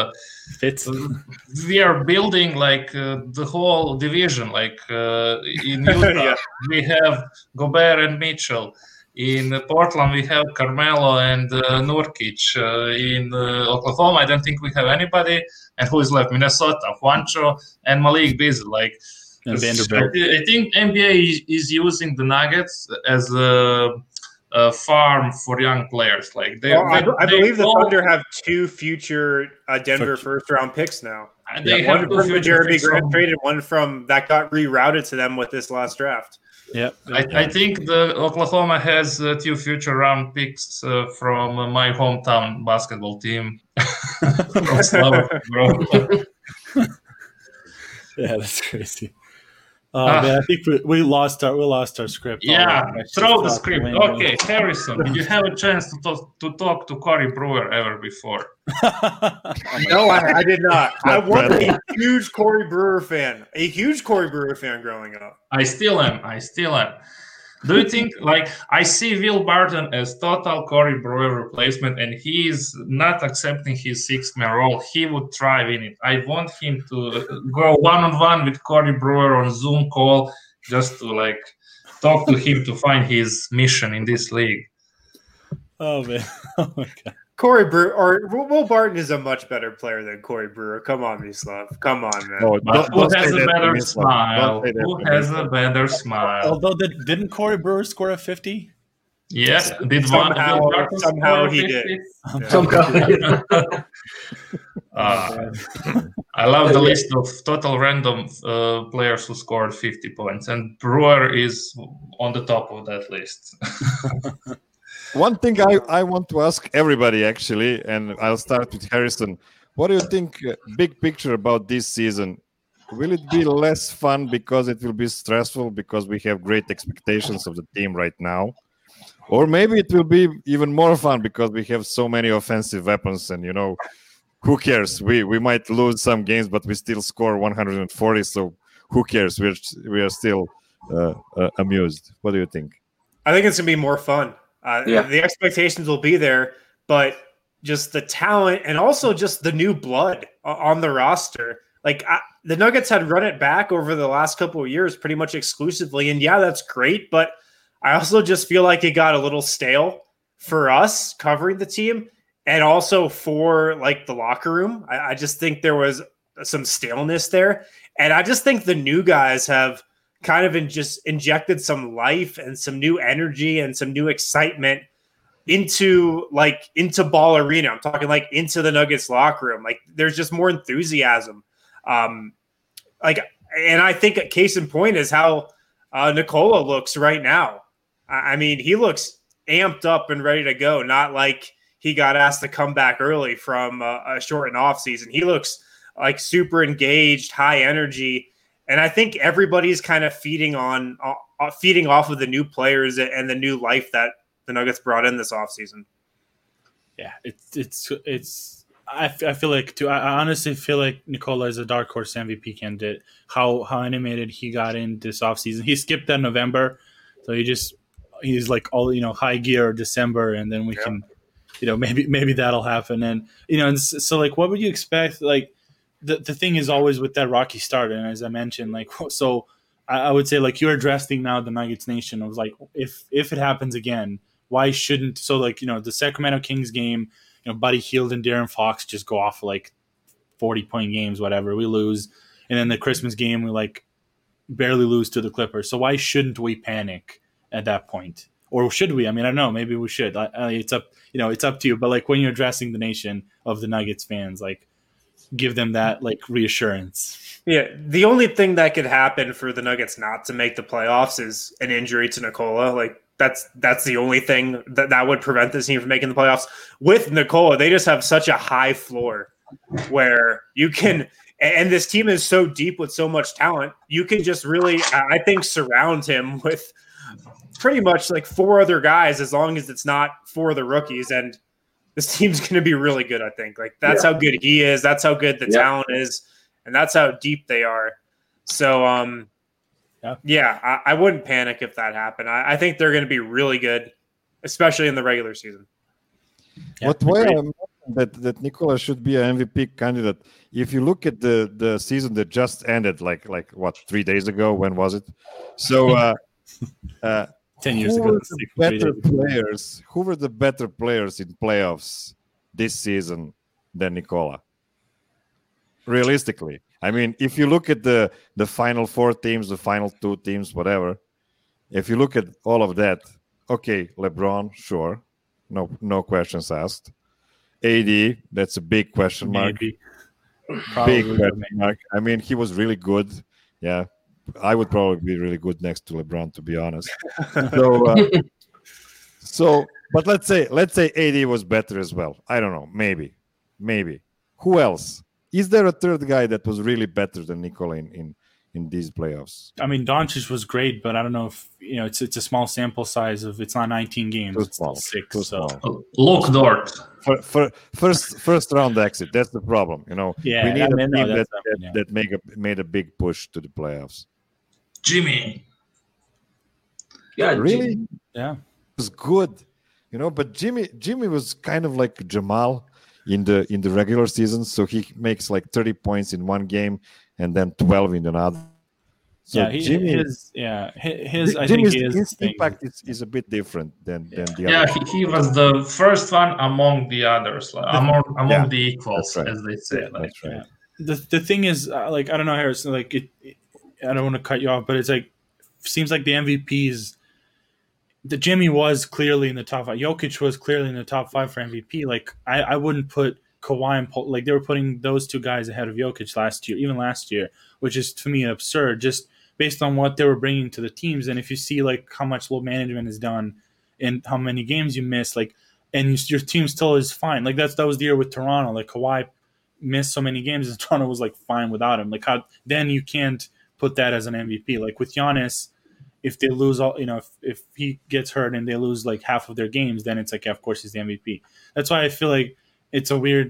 we are building like the whole division. Like in Utah, we have Gobert and Mitchell. In Portland, we have Carmelo and Nurkic. In Oklahoma, I don't think we have anybody. And who is left? Minnesota, Juancho, and Malik Beasley. Like. And Vanderbilt. I think NBA is using the Nuggets as a farm for young players. Like I believe the Thunder have 2 future Denver first-round picks now. They have one from Jeremy Grant traded, one from that got rerouted to them with this last draft. Yep. I think the Oklahoma has 2 future round picks from my hometown basketball team. From Slovak, bro. Yeah, that's crazy. Man, I think we lost our script. Yeah, throw the script. Okay, Harrison, did you have a chance to talk to Corey Brewer ever before? No, I did not. I was a huge Corey Brewer fan. Growing up. I still am. Do you think, like, I see Will Barton as total Corey Brewer replacement, and he is not accepting his 6-man role. He would thrive in it. I want him to go one-on-one with Corey Brewer on Zoom call just to, like, talk to him to find his mission in this league. Oh, man. Oh, my God. Corey Brewer or Will Barton is a much better player than Corey Brewer. Come on, Mislav. Come on, man. Who has a better smile? Who has a better smile? Although didn't Corey Brewer score a 50? Yes, did somehow he did. Yeah. I love the list of total random players who scored 50 points, and Brewer is on the top of that list. One thing I want to ask everybody, actually, and I'll start with Harrison. What do you think, big picture about this season? Will it be less fun because it will be stressful because we have great expectations of the team right now? Or maybe it will be even more fun because we have so many offensive weapons and, who cares? We might lose some games, but we still score 140, so who cares? We are still amused. What do you think? I think it's going to be more fun. The expectations will be there, but just the talent and also just the new blood on the roster. Like the Nuggets had run it back over the last couple of years pretty much exclusively. And yeah, that's great. But I also just feel like it got a little stale for us covering the team and also for like the locker room. I just think there was some staleness there. And I just think the new guys have kind of just injected some life and some new energy and some new excitement into Ball Arena. I'm talking like into the Nuggets locker room. Like there's just more enthusiasm. And I think a case in point is how Nikola looks right now. I mean, he looks amped up and ready to go. Not like he got asked to come back early from a shortened off season. He looks like super engaged, high energy. And I think everybody's kind of feeding off of the new players and the new life that the Nuggets brought in this offseason. Yeah, it's. I feel like too. I honestly feel like Nikola is a dark horse MVP candidate. How animated he got in this offseason. He skipped that November, so he's like all high gear December, and then we can, maybe that'll happen. And and so like, what would you expect? Like the thing is always with that rocky start, and as I mentioned, like so. I would say like you're addressing now the Nuggets Nation. I was like, if it happens again, why shouldn't the Sacramento Kings game, Buddy Hield and De'Aaron Fox just go off like 40-point games, whatever. We lose. And then the Christmas game, we like barely lose to the Clippers. So why shouldn't we panic at that point? Or should we? I mean, I don't know. Maybe we should. It's up, it's up to you. But like when you're addressing the nation of the Nuggets fans, like give them that like reassurance. Yeah, the only thing that could happen for the Nuggets not to make the playoffs is an injury to Nikola. Like that's the only thing that would prevent this team from making the playoffs. With Nikola, they just have such a high floor where you can, and this team is so deep with so much talent, you can just really, I think, surround him with pretty much like 4 other guys as long as it's not 4 of the rookies. And this team's going to be really good, I think. Like that's how good he is. That's how good the talent is. And that's how deep they are. So, I wouldn't panic if that happened. I think they're going to be really good, especially in the regular season. Yeah, what way I mentioned that Nikola should be an MVP candidate. If you look at the season that just ended, like what 3 days ago? When was it? So 10 years ago. Who were the better players in playoffs this season than Nikola? Realistically, I mean, if you look at the final 4 teams, the final 2 teams, whatever, if you look at all of that, okay, LeBron, sure, no questions asked. AD, that's a big question mark. Big question mark. I mean, he was really good. Yeah, I would probably be really good next to LeBron, to be honest. But let's say AD was better as well. I don't know, maybe. Who else? Is there a third guy that was really better than Nikola in these playoffs? I mean, Doncic was great, but I don't know if it's a small sample size of it's not 19 games. It's 6. Too small. Luke Dort. First round exit. That's the problem. We need a team that made a big push to the playoffs. Jimmy. Yeah, really. Yeah, it was good. But Jimmy was kind of like Jamal in the regular season, so he makes like 30 points in one game and then 12 in another. So Jimmy's impact is a bit different than the other. Yeah, he was the first one among the others, among the equals, as they say. That's right. The thing is, like, I don't know, Harrison, like I don't want to cut you off, but it's like seems like the MVPs. The Jimmy was clearly in the top 5. Jokic was clearly in the top 5 for MVP. Like I wouldn't put Kawhi and Paul, like they were putting those 2 guys ahead of Jokic last year, which is to me absurd, just based on what they were bringing to the teams. And if you see like how much load management is done and how many games you miss, like, and your team still is fine. Like that was the year with Toronto. Like Kawhi missed so many games, and Toronto was like fine without him. Like how then you can't put that as an MVP. Like with Giannis, if they lose all, if he gets hurt and they lose like half of their games, then it's like, yeah, of course he's the MVP. That's why I feel like it's a weird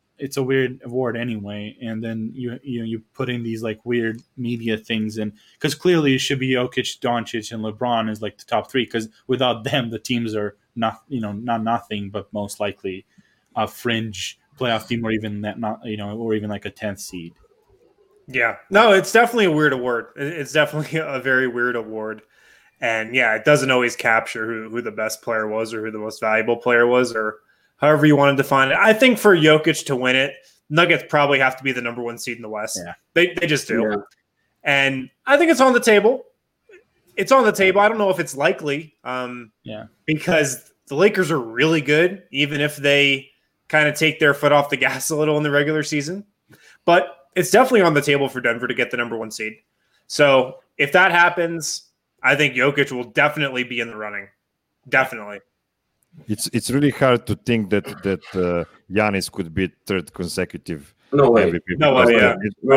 award anyway. And then you put in these like weird media things, and because clearly it should be Jokic, Doncic, and LeBron is like the top three. Because without them, the teams are not nothing, but most likely a fringe playoff team, or even that or even like a 10th seed. Yeah, no, it's definitely a weird award. It's definitely a very weird award. And yeah, it doesn't always capture who the best player was or who the most valuable player was, or however you want to define it. I think for Jokic to win it, Nuggets probably have to be the number 1 seed in the West. Yeah. They just do. Yeah. And I think it's on the table. It's on the table. I don't know if it's likely. Because the Lakers are really good, even if they kind of take their foot off the gas a little in the regular season. But it's definitely on the table for Denver to get the number 1 seed. So if that happens, I think Jokic will definitely be in the running. Definitely. It's really hard to think that Giannis could be third consecutive MVP. No way. Yeah.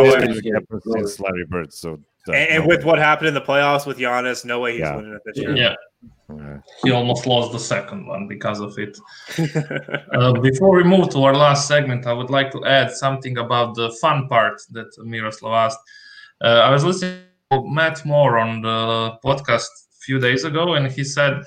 Since Larry Bird. So and with what happened in the playoffs with Giannis, no way he's winning it this year. Yeah. He almost lost the second one because of it. Before we move to our last segment, I would like to add something about the fun part that Miroslav asked. I was listening to Matt Moore on the podcast a few days ago, and he said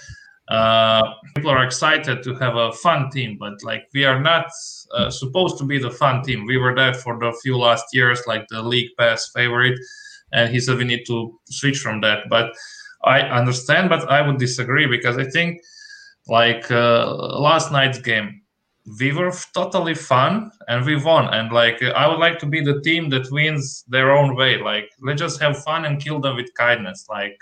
people are excited to have a fun team, but like we are not supposed to be the fun team. We were that for the few last years, like the league pass favorite, and he said we need to switch from that. But I understand, but I would disagree, because I think like last night's game, we were totally fun and we won. And like I would like to be the team that wins their own way. Like let's just have fun and kill them with kindness. Like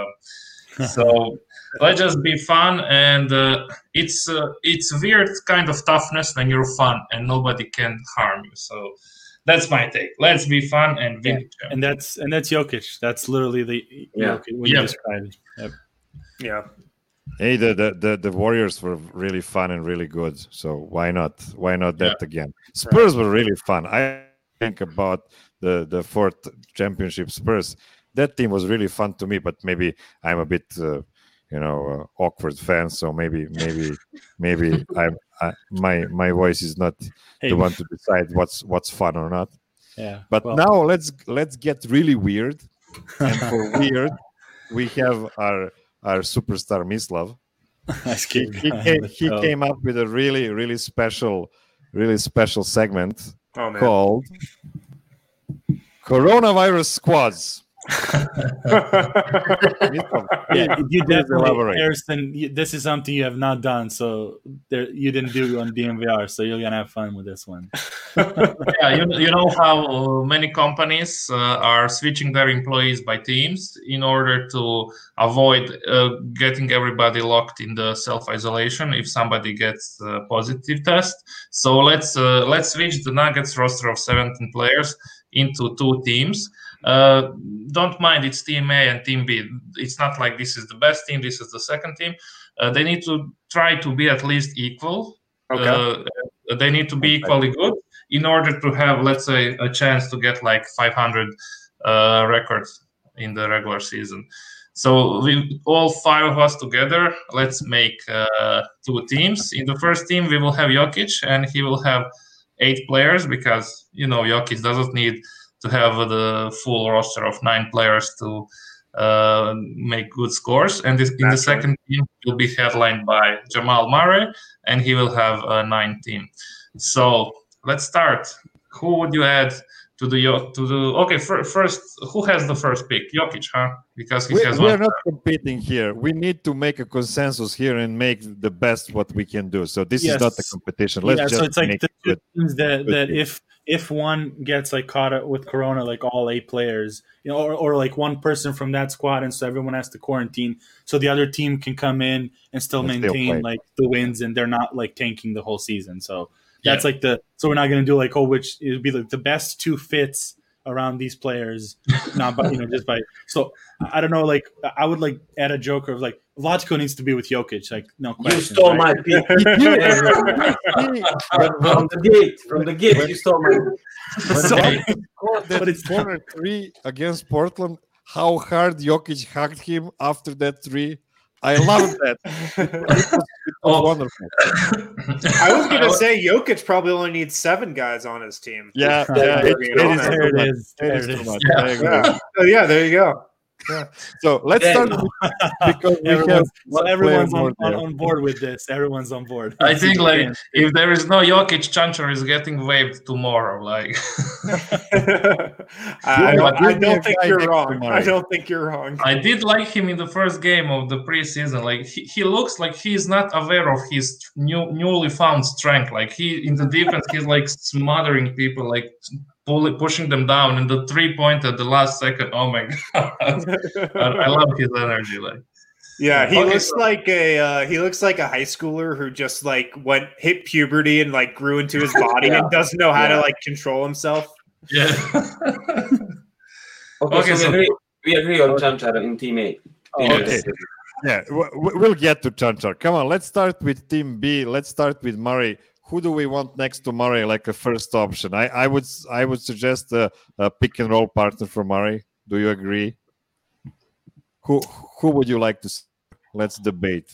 so let's just be fun. And it's weird kind of toughness when you're fun and nobody can harm you. So that's my take. Let's be fun and win. Yeah. And that's Jokic. That's literally the Jokic when you described. Yep. Yeah. Hey, the Warriors were really fun and really good. So why not? Why not that again? Spurs were really fun. I think about the fourth championship Spurs. That team was really fun to me. But maybe I'm a bit awkward fan. So maybe my voice is not the one to decide what's fun or not. Yeah. But now let's get really weird. And for weird, we have our superstar Mislav. He came up with a really special segment called Coronavirus Squads. You definitely, Harrison, this is something you have not done, so you didn't do on DMVR, so you're gonna have fun with this one. You know how many companies are switching their employees by teams in order to avoid getting everybody locked in the self-isolation if somebody gets a positive test. So let's switch the Nuggets roster of 17 players into 2 teams. Don't mind, it's Team A and Team B. It's not like this is the best team, this is the second team. They need to try to be at least equal. Okay. They need to be equally good in order to have, let's say, a chance to get like 500 records in the regular season. So we all 5 of us together, let's make 2 teams. In the first team, we will have Jokic, and he will have 8 players, because Jokic doesn't need to have the full roster of 9 players to make good scores. And in the second team will be headlined by Jamal Murray, and he will have a 9 team. So let's start. Who would you add to the? Okay, first, who has the first pick? Jokic, huh? Because he has one. We are not competing here. We need to make a consensus here and make the best what we can do. So this is not a competition. Let's just so it's like the two teams that if one gets like caught with corona, like all 8 players, or like one person from that squad, and so everyone has to quarantine, so the other team can come in and still maintain like the wins, and they're not like tanking the whole season. So that's like so we're not going to do like which it would be like the best 2 fits around these players, not by just by. So I don't know, like I would like add a joker of like Vlatko needs to be with Jokic, like no You question. stole my pick. From the gate, you stole my Sorry. But it's corner 3 against Portland. How hard Jokic hugged him after that 3. I love that. It was wonderful. I was going to say Jokic probably only needs 7 guys on his team. Yeah, There it it is. There It is it too is. much. Yeah. I agree. Yeah. Oh, yeah, there you go. Yeah. So let's start because we have Everyone's more there. on board with this. Everyone's on board. I think like if there is no Jokic, Chanchar is getting waived tomorrow. Like I give me a don't think guy you're next to wrong. Murray. I don't think you're wrong. I did like him in the first game of the preseason. Like he looks like he's not aware of his newly found strength. Like he in the defense, he's like smothering people, like pushing them down. And the 3-pointer at the last second, oh my god, I love his energy. Like Yeah, he Okay, looks so- like a high schooler who just like hit puberty and like grew into his body and doesn't know how to like control himself. yeah. Okay, so we agree on Chanchar in team A. Okay. Yeah, we'll get to Chanchar. Come on, let's start with Team B. Let's start with Murray. Who do we want next to Murray, like a first option? I would suggest a pick and roll partner for Murray. Do you agree? Who would you like to see? Let's debate.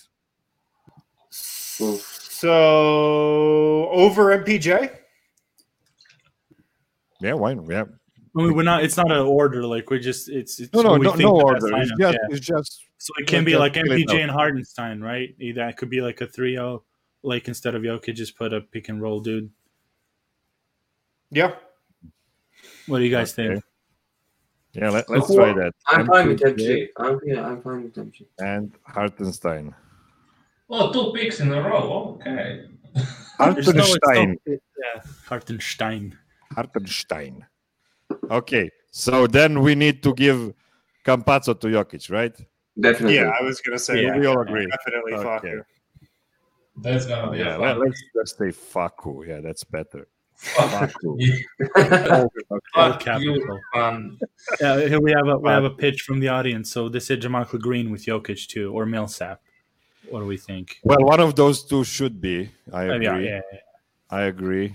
So over MPJ? Yeah, why not? Yeah. I mean, we're not. It's not an order. Like we just. It's No we think no the order. best It's lineup, just, yeah. it's just So it can be just like fill it MPJ out. and Hardenstein, right? Either it could be like a 3-0. Like instead of Jokic, just put a pick and roll dude. Yeah. What do you guys Okay. think? Yeah, let's try that. I'm fine with MPJ MJ. I'm fine with MJ. and Hartenstein. Oh, 2 picks in a row. Okay. Hartenstein. Yeah, Hartenstein. Hartenstein. Okay, so then we need to give Campazzo to Jokic, right? Definitely. Yeah, I was gonna say We all agree. definitely Okay. Faku. That's gonna be Yeah, a fun. let's just say Faku. Yeah, that's better. Fuck capital. you, fun. Here we have a pitch from the audience. So they said Jamal Green with Jokic too, or Millsap. What do we think? Well, one of those two should be. I agree. Yeah. I agree.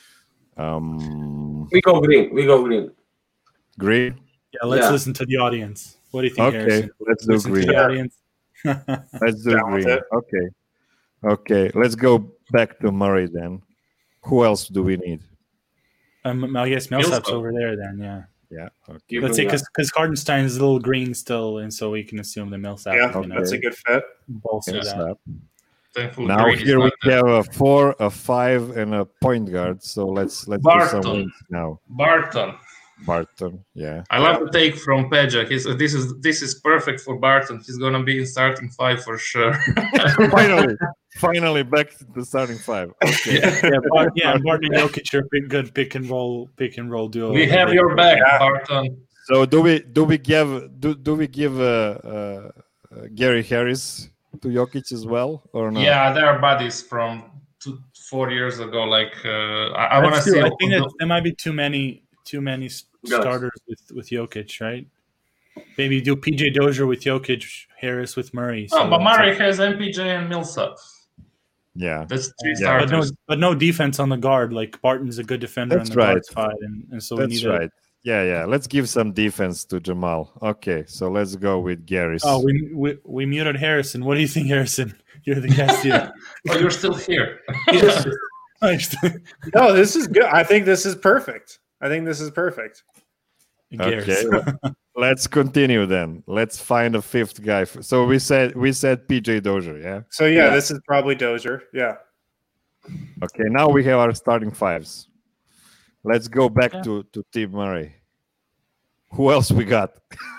We go green. Green. Yeah, let's Yeah. listen to the audience. What do you think, Okay, Harrison? let's do Listen to green. the audience. Let's do Down with green. it. Okay. Let's go back to Murray then. Who else do we need? I guess Millsap's Millsap. over there then. Yeah. Yeah. Okay. You Let's go, say yeah. because Hardenstein is a little green still, and so we can assume that Millsap Yeah, is going that's a to good fit. bolster Yes, that. Thankfully, Now Green is here we not there. have a 4, a 5, and a point guard. So let's do some Barton. wings now. Barton. Barton. Yeah. I love the take from Peja. This is perfect for Barton. He's gonna be in starting 5 for sure. Finally back to the starting 5. Okay. And Barton and Jokic are a good pick and roll duo. We have your back, Barton. So do we give Gary Harris to Jokic as well or not? Yeah, they're buddies from 4 years ago. Like I want to see. I think that there might be too many starters with Jokic, right? Maybe do PJ Dozier with Jokic, Harris with Murray. No, so but it's Murray like- has MPJ and Millsap. Yeah. That's 3 Yeah. starters. but no defense on the guard. Like Barton's a good defender That's on the guard right. side, and so we That's need right. Yeah. Let's give some defense to Jamal. Okay, so let's go with Garris. Oh, we muted Harrison. What do you think, Harrison? You're the guest here. Oh, you're still here. No, this is good. I think this is perfect. Okay, let's continue then. Let's find a 5th guy. So we said PJ Dozier, yeah? So yeah, this is probably Dozier. Yeah. Okay, now we have our starting 5s. Let's go back to Team Murray. Who else we got?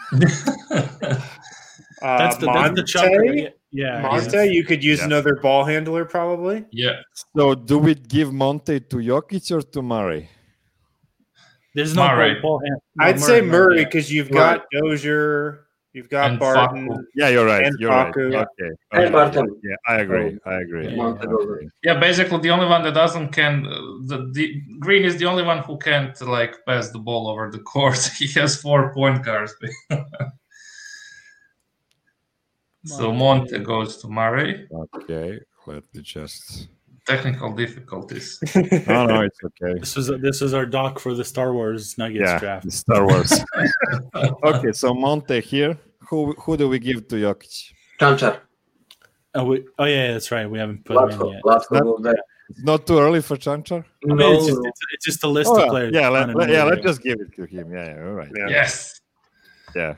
That's the chucker. Yeah, Monte, you could use another ball handler probably. Yeah. So do we give Monte to Jokic or to Murray? There's no Murray. ball hand. No, I'd say Murray yeah. because you've got Dozier, you've got And Barton. Faku. Yeah, you're right. And You're right. Faku. Okay. And Barton. Yeah, I agree. Yeah. Okay. Yeah, basically the only one that doesn't the Green is the only one who can't like pass the ball over the court. He has 4 point guards. So Monte goes to Murray. Okay, let me just. Technical difficulties. No, it's okay. This is our doc for the Star Wars Nuggets draft. The Star Wars. Okay, so Monte here. Who do we give to Jokic? Chanchar. Oh yeah, that's right. We haven't put him in yet. It's not too early for Chanchar? I mean, it's just a list of players. Yeah, let's just give it to him. Yeah, all right. Yeah. Yes. Yeah.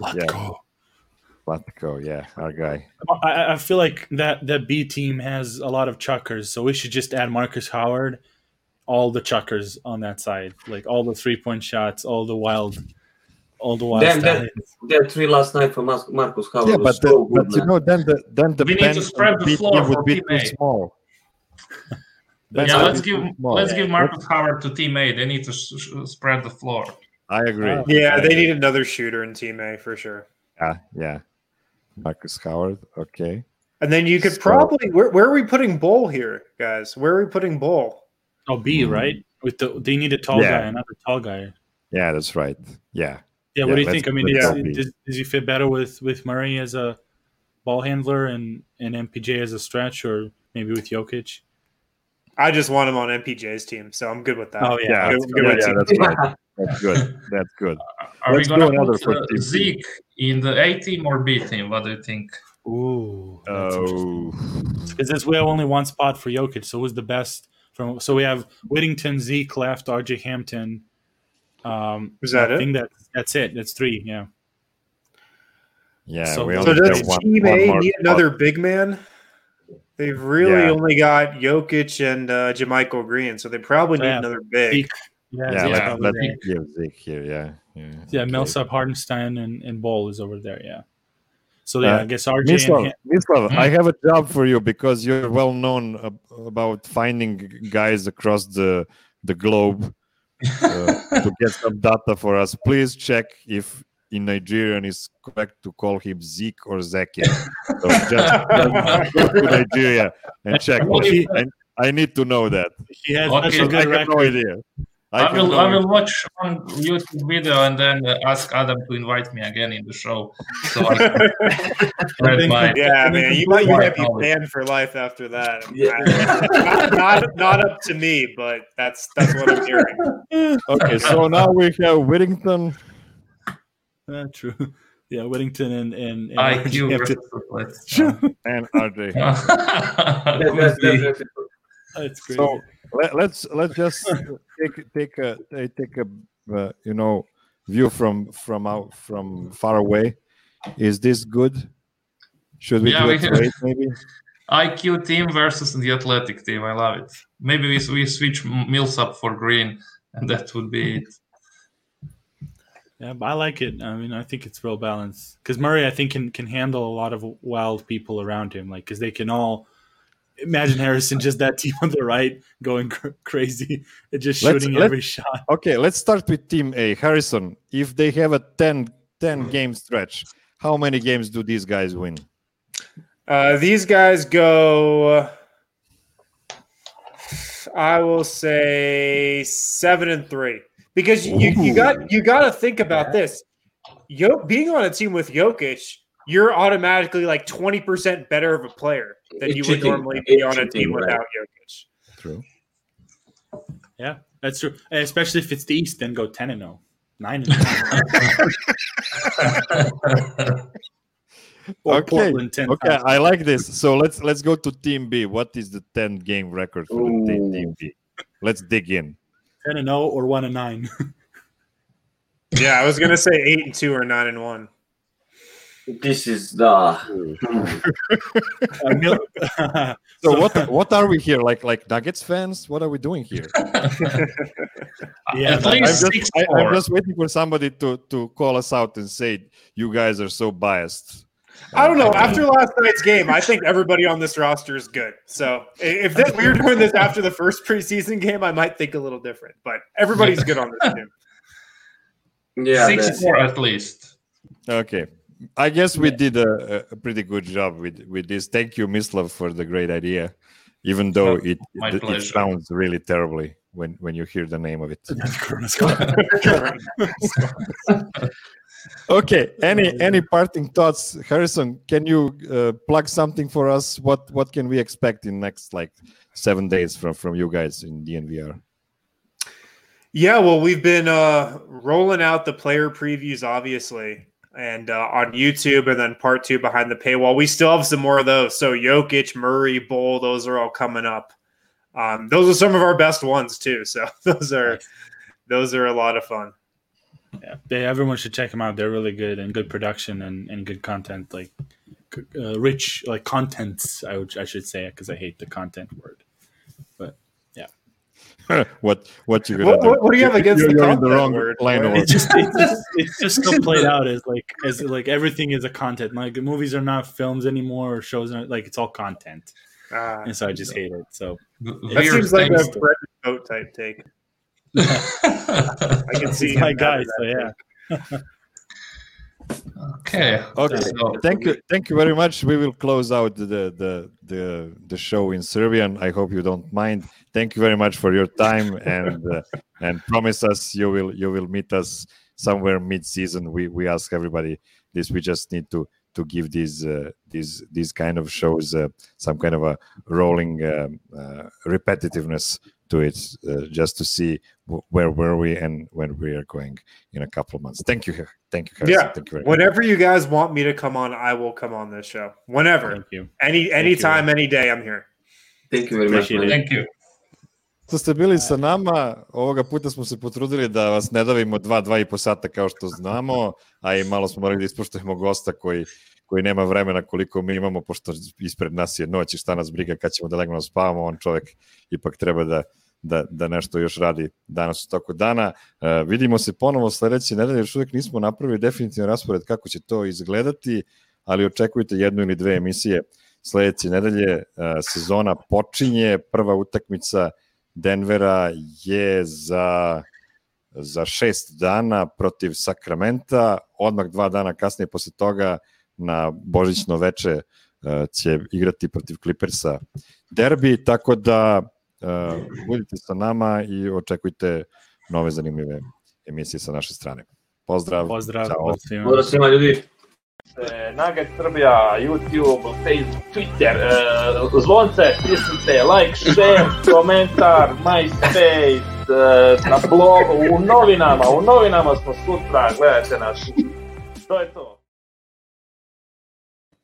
Vlatko. Yeah, our guy. I feel like that B team has a lot of chuckers, so we should just add Marcus Howard, all the chuckers on that side, like all the 3-point shots, all the wild. That 3 last night for Marcus Howard. Yeah, but you know, then the we need to spread the floor would be too small. Let's give Marcus Howard to Team A. They need to spread the floor. I agree. Yeah, they need another shooter in Team A for sure. Yeah. Marcus Howard, okay. And then you could probably where are we putting Bol here, guys? Where are we putting Bol? Oh, B, right? They need a tall guy, another tall guy. Yeah, that's right. Yeah. Yeah, what do you think? I mean, does he fit better with Murray as a ball handler and MPJ as a stretch, or maybe with Jokic? I just want him on MPJ's team, so I'm good with that. Oh yeah, that's right. That's good. That's good. Are we going to put Zeke in the A team or B team? What do you think? Ooh. Because this we have only one spot for Jokic. So who's the best from? So we have Whittington, Zeke left, RJ Hampton. Is that I think that's it. That's 3. Yeah. Yeah. So does Team A need another big man? They've really only got Jokic and JaMychal Green, so they probably need another big. Zeke. Let's give Zeke here. Yeah, Millsap, Hartenstein, and Bol is over there. Yeah. So I guess RJ. Mislav, I have a job for you because you're well known about finding guys across the globe to get some data for us. Please check if in Nigerian is correct to call him Zeke or Zeki. So just go to Nigeria and check. I need to know that. He has such a good record. No idea. I will watch one YouTube video and then ask Adam to invite me again in the show. So I can man, you might be banned for life after that. Not up to me, but that's what I'm hearing. Okay, so now we have Whittington. True. Yeah, Whittington and IQ and RJ. That's crazy. So let's just take a view from far away. Is this good? Should we do it maybe? IQ team versus the athletic team. I love it. Maybe we switch Millsap for Green, and that would be it. Yeah, but I like it. I mean, I think it's real balanced because Murray, I think, can handle a lot of wild people around him, like because they can all. Imagine Harrison, just that team on the right going crazy and just shooting every shot. Okay, let's start with Team A. Harrison, if they have a 10 game stretch, how many games do these guys win? These guys go, I will say 7-3. Because you got to think about this. Being on a team with Jokic, you're automatically like 20% better of a player than you would normally be on a team without Jokic. True. Yeah, that's true. And especially if it's the East, then go 10-0, 9-0. Okay, I like this. So let's go to Team B. What is the 10-game record for the Team B? Let's dig in. 10-0 or 1-9. Yeah, I was gonna say 8-2 or 9-1. This is the. So what are we here? Like Nuggets fans? What are we doing here? At least I'm just waiting for somebody to call us out and say you guys are so biased. I don't know. After last night's game, I think everybody on this roster is good. So if we were doing this after the first preseason game, I might think a little different. But everybody's good on this team. Yeah, 6-4 at least. Okay. I guess we did a pretty good job with this. Thank you, Mislav, for the great idea, even though it sounds really terribly. when you hear the name of it. Corona squad. Okay. Any parting thoughts, Harrison? Can you plug something for us? What can we expect in next 7 days from you guys in DNVR? Yeah, well, we've been rolling out the player previews, obviously, and on YouTube, and then part 2 behind the paywall. We still have some more of those. So Jokic, Murray, Bull, those are all coming up. Those are some of our best ones too. So those are a lot of fun. Yeah, everyone should check them out. They're really good and good production and good content, rich contents. I should say, because I hate the content word. But yeah, what you gonna do? What do you have against the content the wrong word? line of it's just so played out as everything is a content. Like movies are not films anymore, or shows are it's all content. And so I just hate it. So that seems like a bread and boat type take. I can see my guy. So yeah. Okay. So, thank you very much. We will close out the show in Serbian. I hope you don't mind. Thank you very much for your time and promise us you will meet us somewhere mid-season. We ask everybody this. We just need to give these kind of shows some kind of a rolling repetitiveness to it, just to see where were we and when we are going in a couple of months. Thank you, Harrison. Yeah, thank you very whenever much. You guys want me to come on, I will come on this show. Whenever, thank you. Anytime, any day, I'm here. Thank you very much. Thank you. Što ste bili sa nama, ovoga puta smo se potrudili da vas ne davimo 2,5 sata kao što znamo, a i malo smo morali da ispoštujemo gosta koji nema vremena koliko mi imamo, pošto ispred nas je noć i šta nas briga kad ćemo da legnemo spavamo, on čovjek ipak treba da nešto još radi danas u toku dana. Vidimo se ponovo sledeće nedelje, još uvijek nismo napravili definitivno raspored kako će to izgledati, ali očekujte 1 ili 2 emisije sledeće nedelje. Sezona počinje, prva utakmica Denvera je za 6 dana protiv Sakramenta, odmah 2 dana kasnije posle toga na božićno veče će igrati protiv Clippersa derbi, tako da budite sa nama i očekujte nove zanimljive emisije sa naše strane. Pozdrav. Pozdrav svima ljudi. Nugget Srbija, YouTube, Facebook, Twitter, zvonce, stisnite, like, share, komentar, MySpace, na blogu, u novinama smo sutra, gledajte nas. To je to.